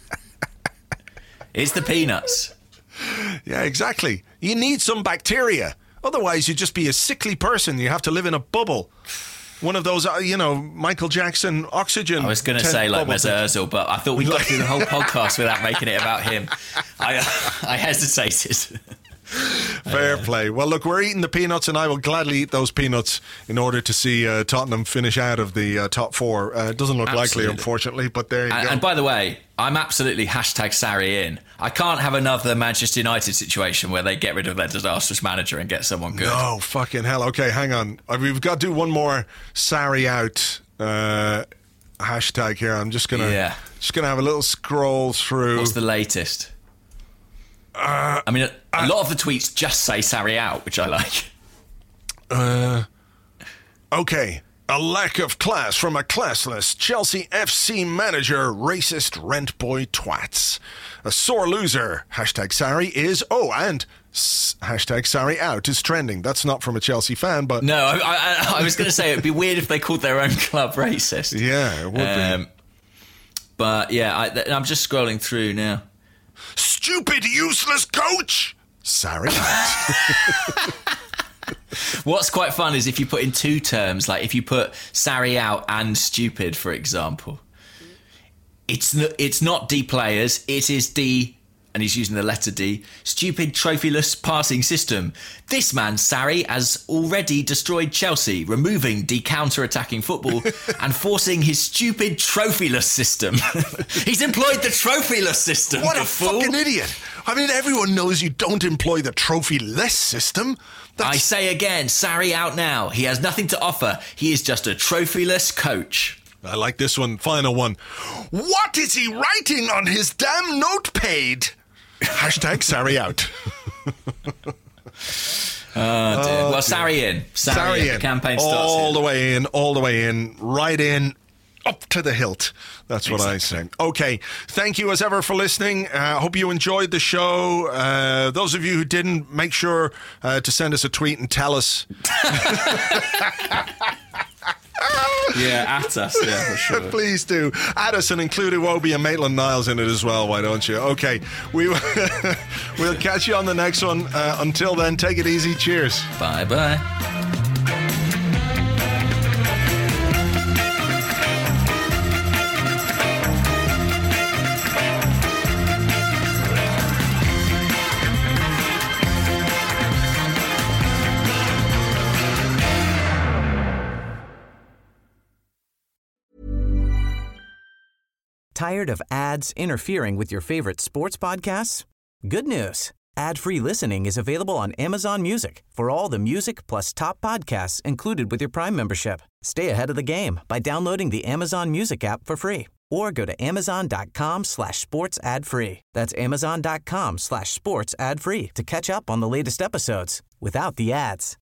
It's the peanuts. Yeah, exactly. You need some bacteria. Otherwise, you'd just be a sickly person. You have to live in a bubble. One of those, uh, you know, Michael Jackson oxygen. I was going to say like Mesut Ozil, but I thought we got through the whole podcast without making it about him. I, uh, I hesitated. Fair play. Well, look, we're eating the peanuts, and I will gladly eat those peanuts in order to see uh, Tottenham finish out of the uh, top four. Uh, it doesn't look Absolutely. likely, unfortunately, but there you and, go. And by the way, I'm absolutely hashtag Sarri in. I can't have another Manchester United situation where they get rid of their disastrous manager and get someone good. No, fucking hell. Okay, hang on. Uh, We've got to do one more Sarri out uh, hashtag here. I'm just gonna Yeah. just gonna have a little scroll through. What's the latest? Uh, I mean, a, a uh, lot of the tweets just say Sarri out, which I like. Uh, okay. A lack of class from a classless Chelsea F C manager, racist rent boy twats. A sore loser, hashtag Sarri is, oh, and s- hashtag Sarri out is trending. That's not from a Chelsea fan, but... No, I, I, I was going to say it'd be weird if they called their own club racist. Yeah, it would um, be. But yeah, I, I'm just scrolling through now. Stupid, useless coach! Sarri out. What's quite fun is if you put in two terms, like if you put Sarri out and stupid, for example, it's n- it's not D players, it is D, and he's using the letter D, stupid trophyless passing system. This man, Sarri, has already destroyed Chelsea, removing D counter-attacking football and forcing his stupid trophyless system. He's employed the trophyless system. What a fool. fucking idiot. I mean, everyone knows you don't employ the trophy-less system. That's... I say again, Sarri out now. He has nothing to offer. He is just a trophyless coach. I like this one. Final one. What is he writing on his damn notepad? Hashtag Sarri out. Oh, dear. Well, Sarri in. Sarri, Sarri in. in. The campaign starts all in. the way in, all the way in, right in, up to the hilt. That's what exactly. I say. Okay, thank you as ever for listening. I uh, hope you enjoyed the show. Uh, those of you who didn't, make sure uh, to send us a tweet and tell us. Yeah, at us, yeah, for sure. Please do. Add us and include Iwobi and Maitland-Niles in it as well, why don't you? Okay, we, we'll catch you on the next one. Uh, until then, take it easy. Cheers. Bye-bye. Tired of ads interfering with your favorite sports podcasts? Good news. Ad-free listening is available on Amazon Music for all the music plus top podcasts included with your Prime membership. Stay ahead of the game by downloading the Amazon Music app for free or go to amazon.com slash sports ad free. That's amazon.com slash sports ad free to catch up on the latest episodes without the ads.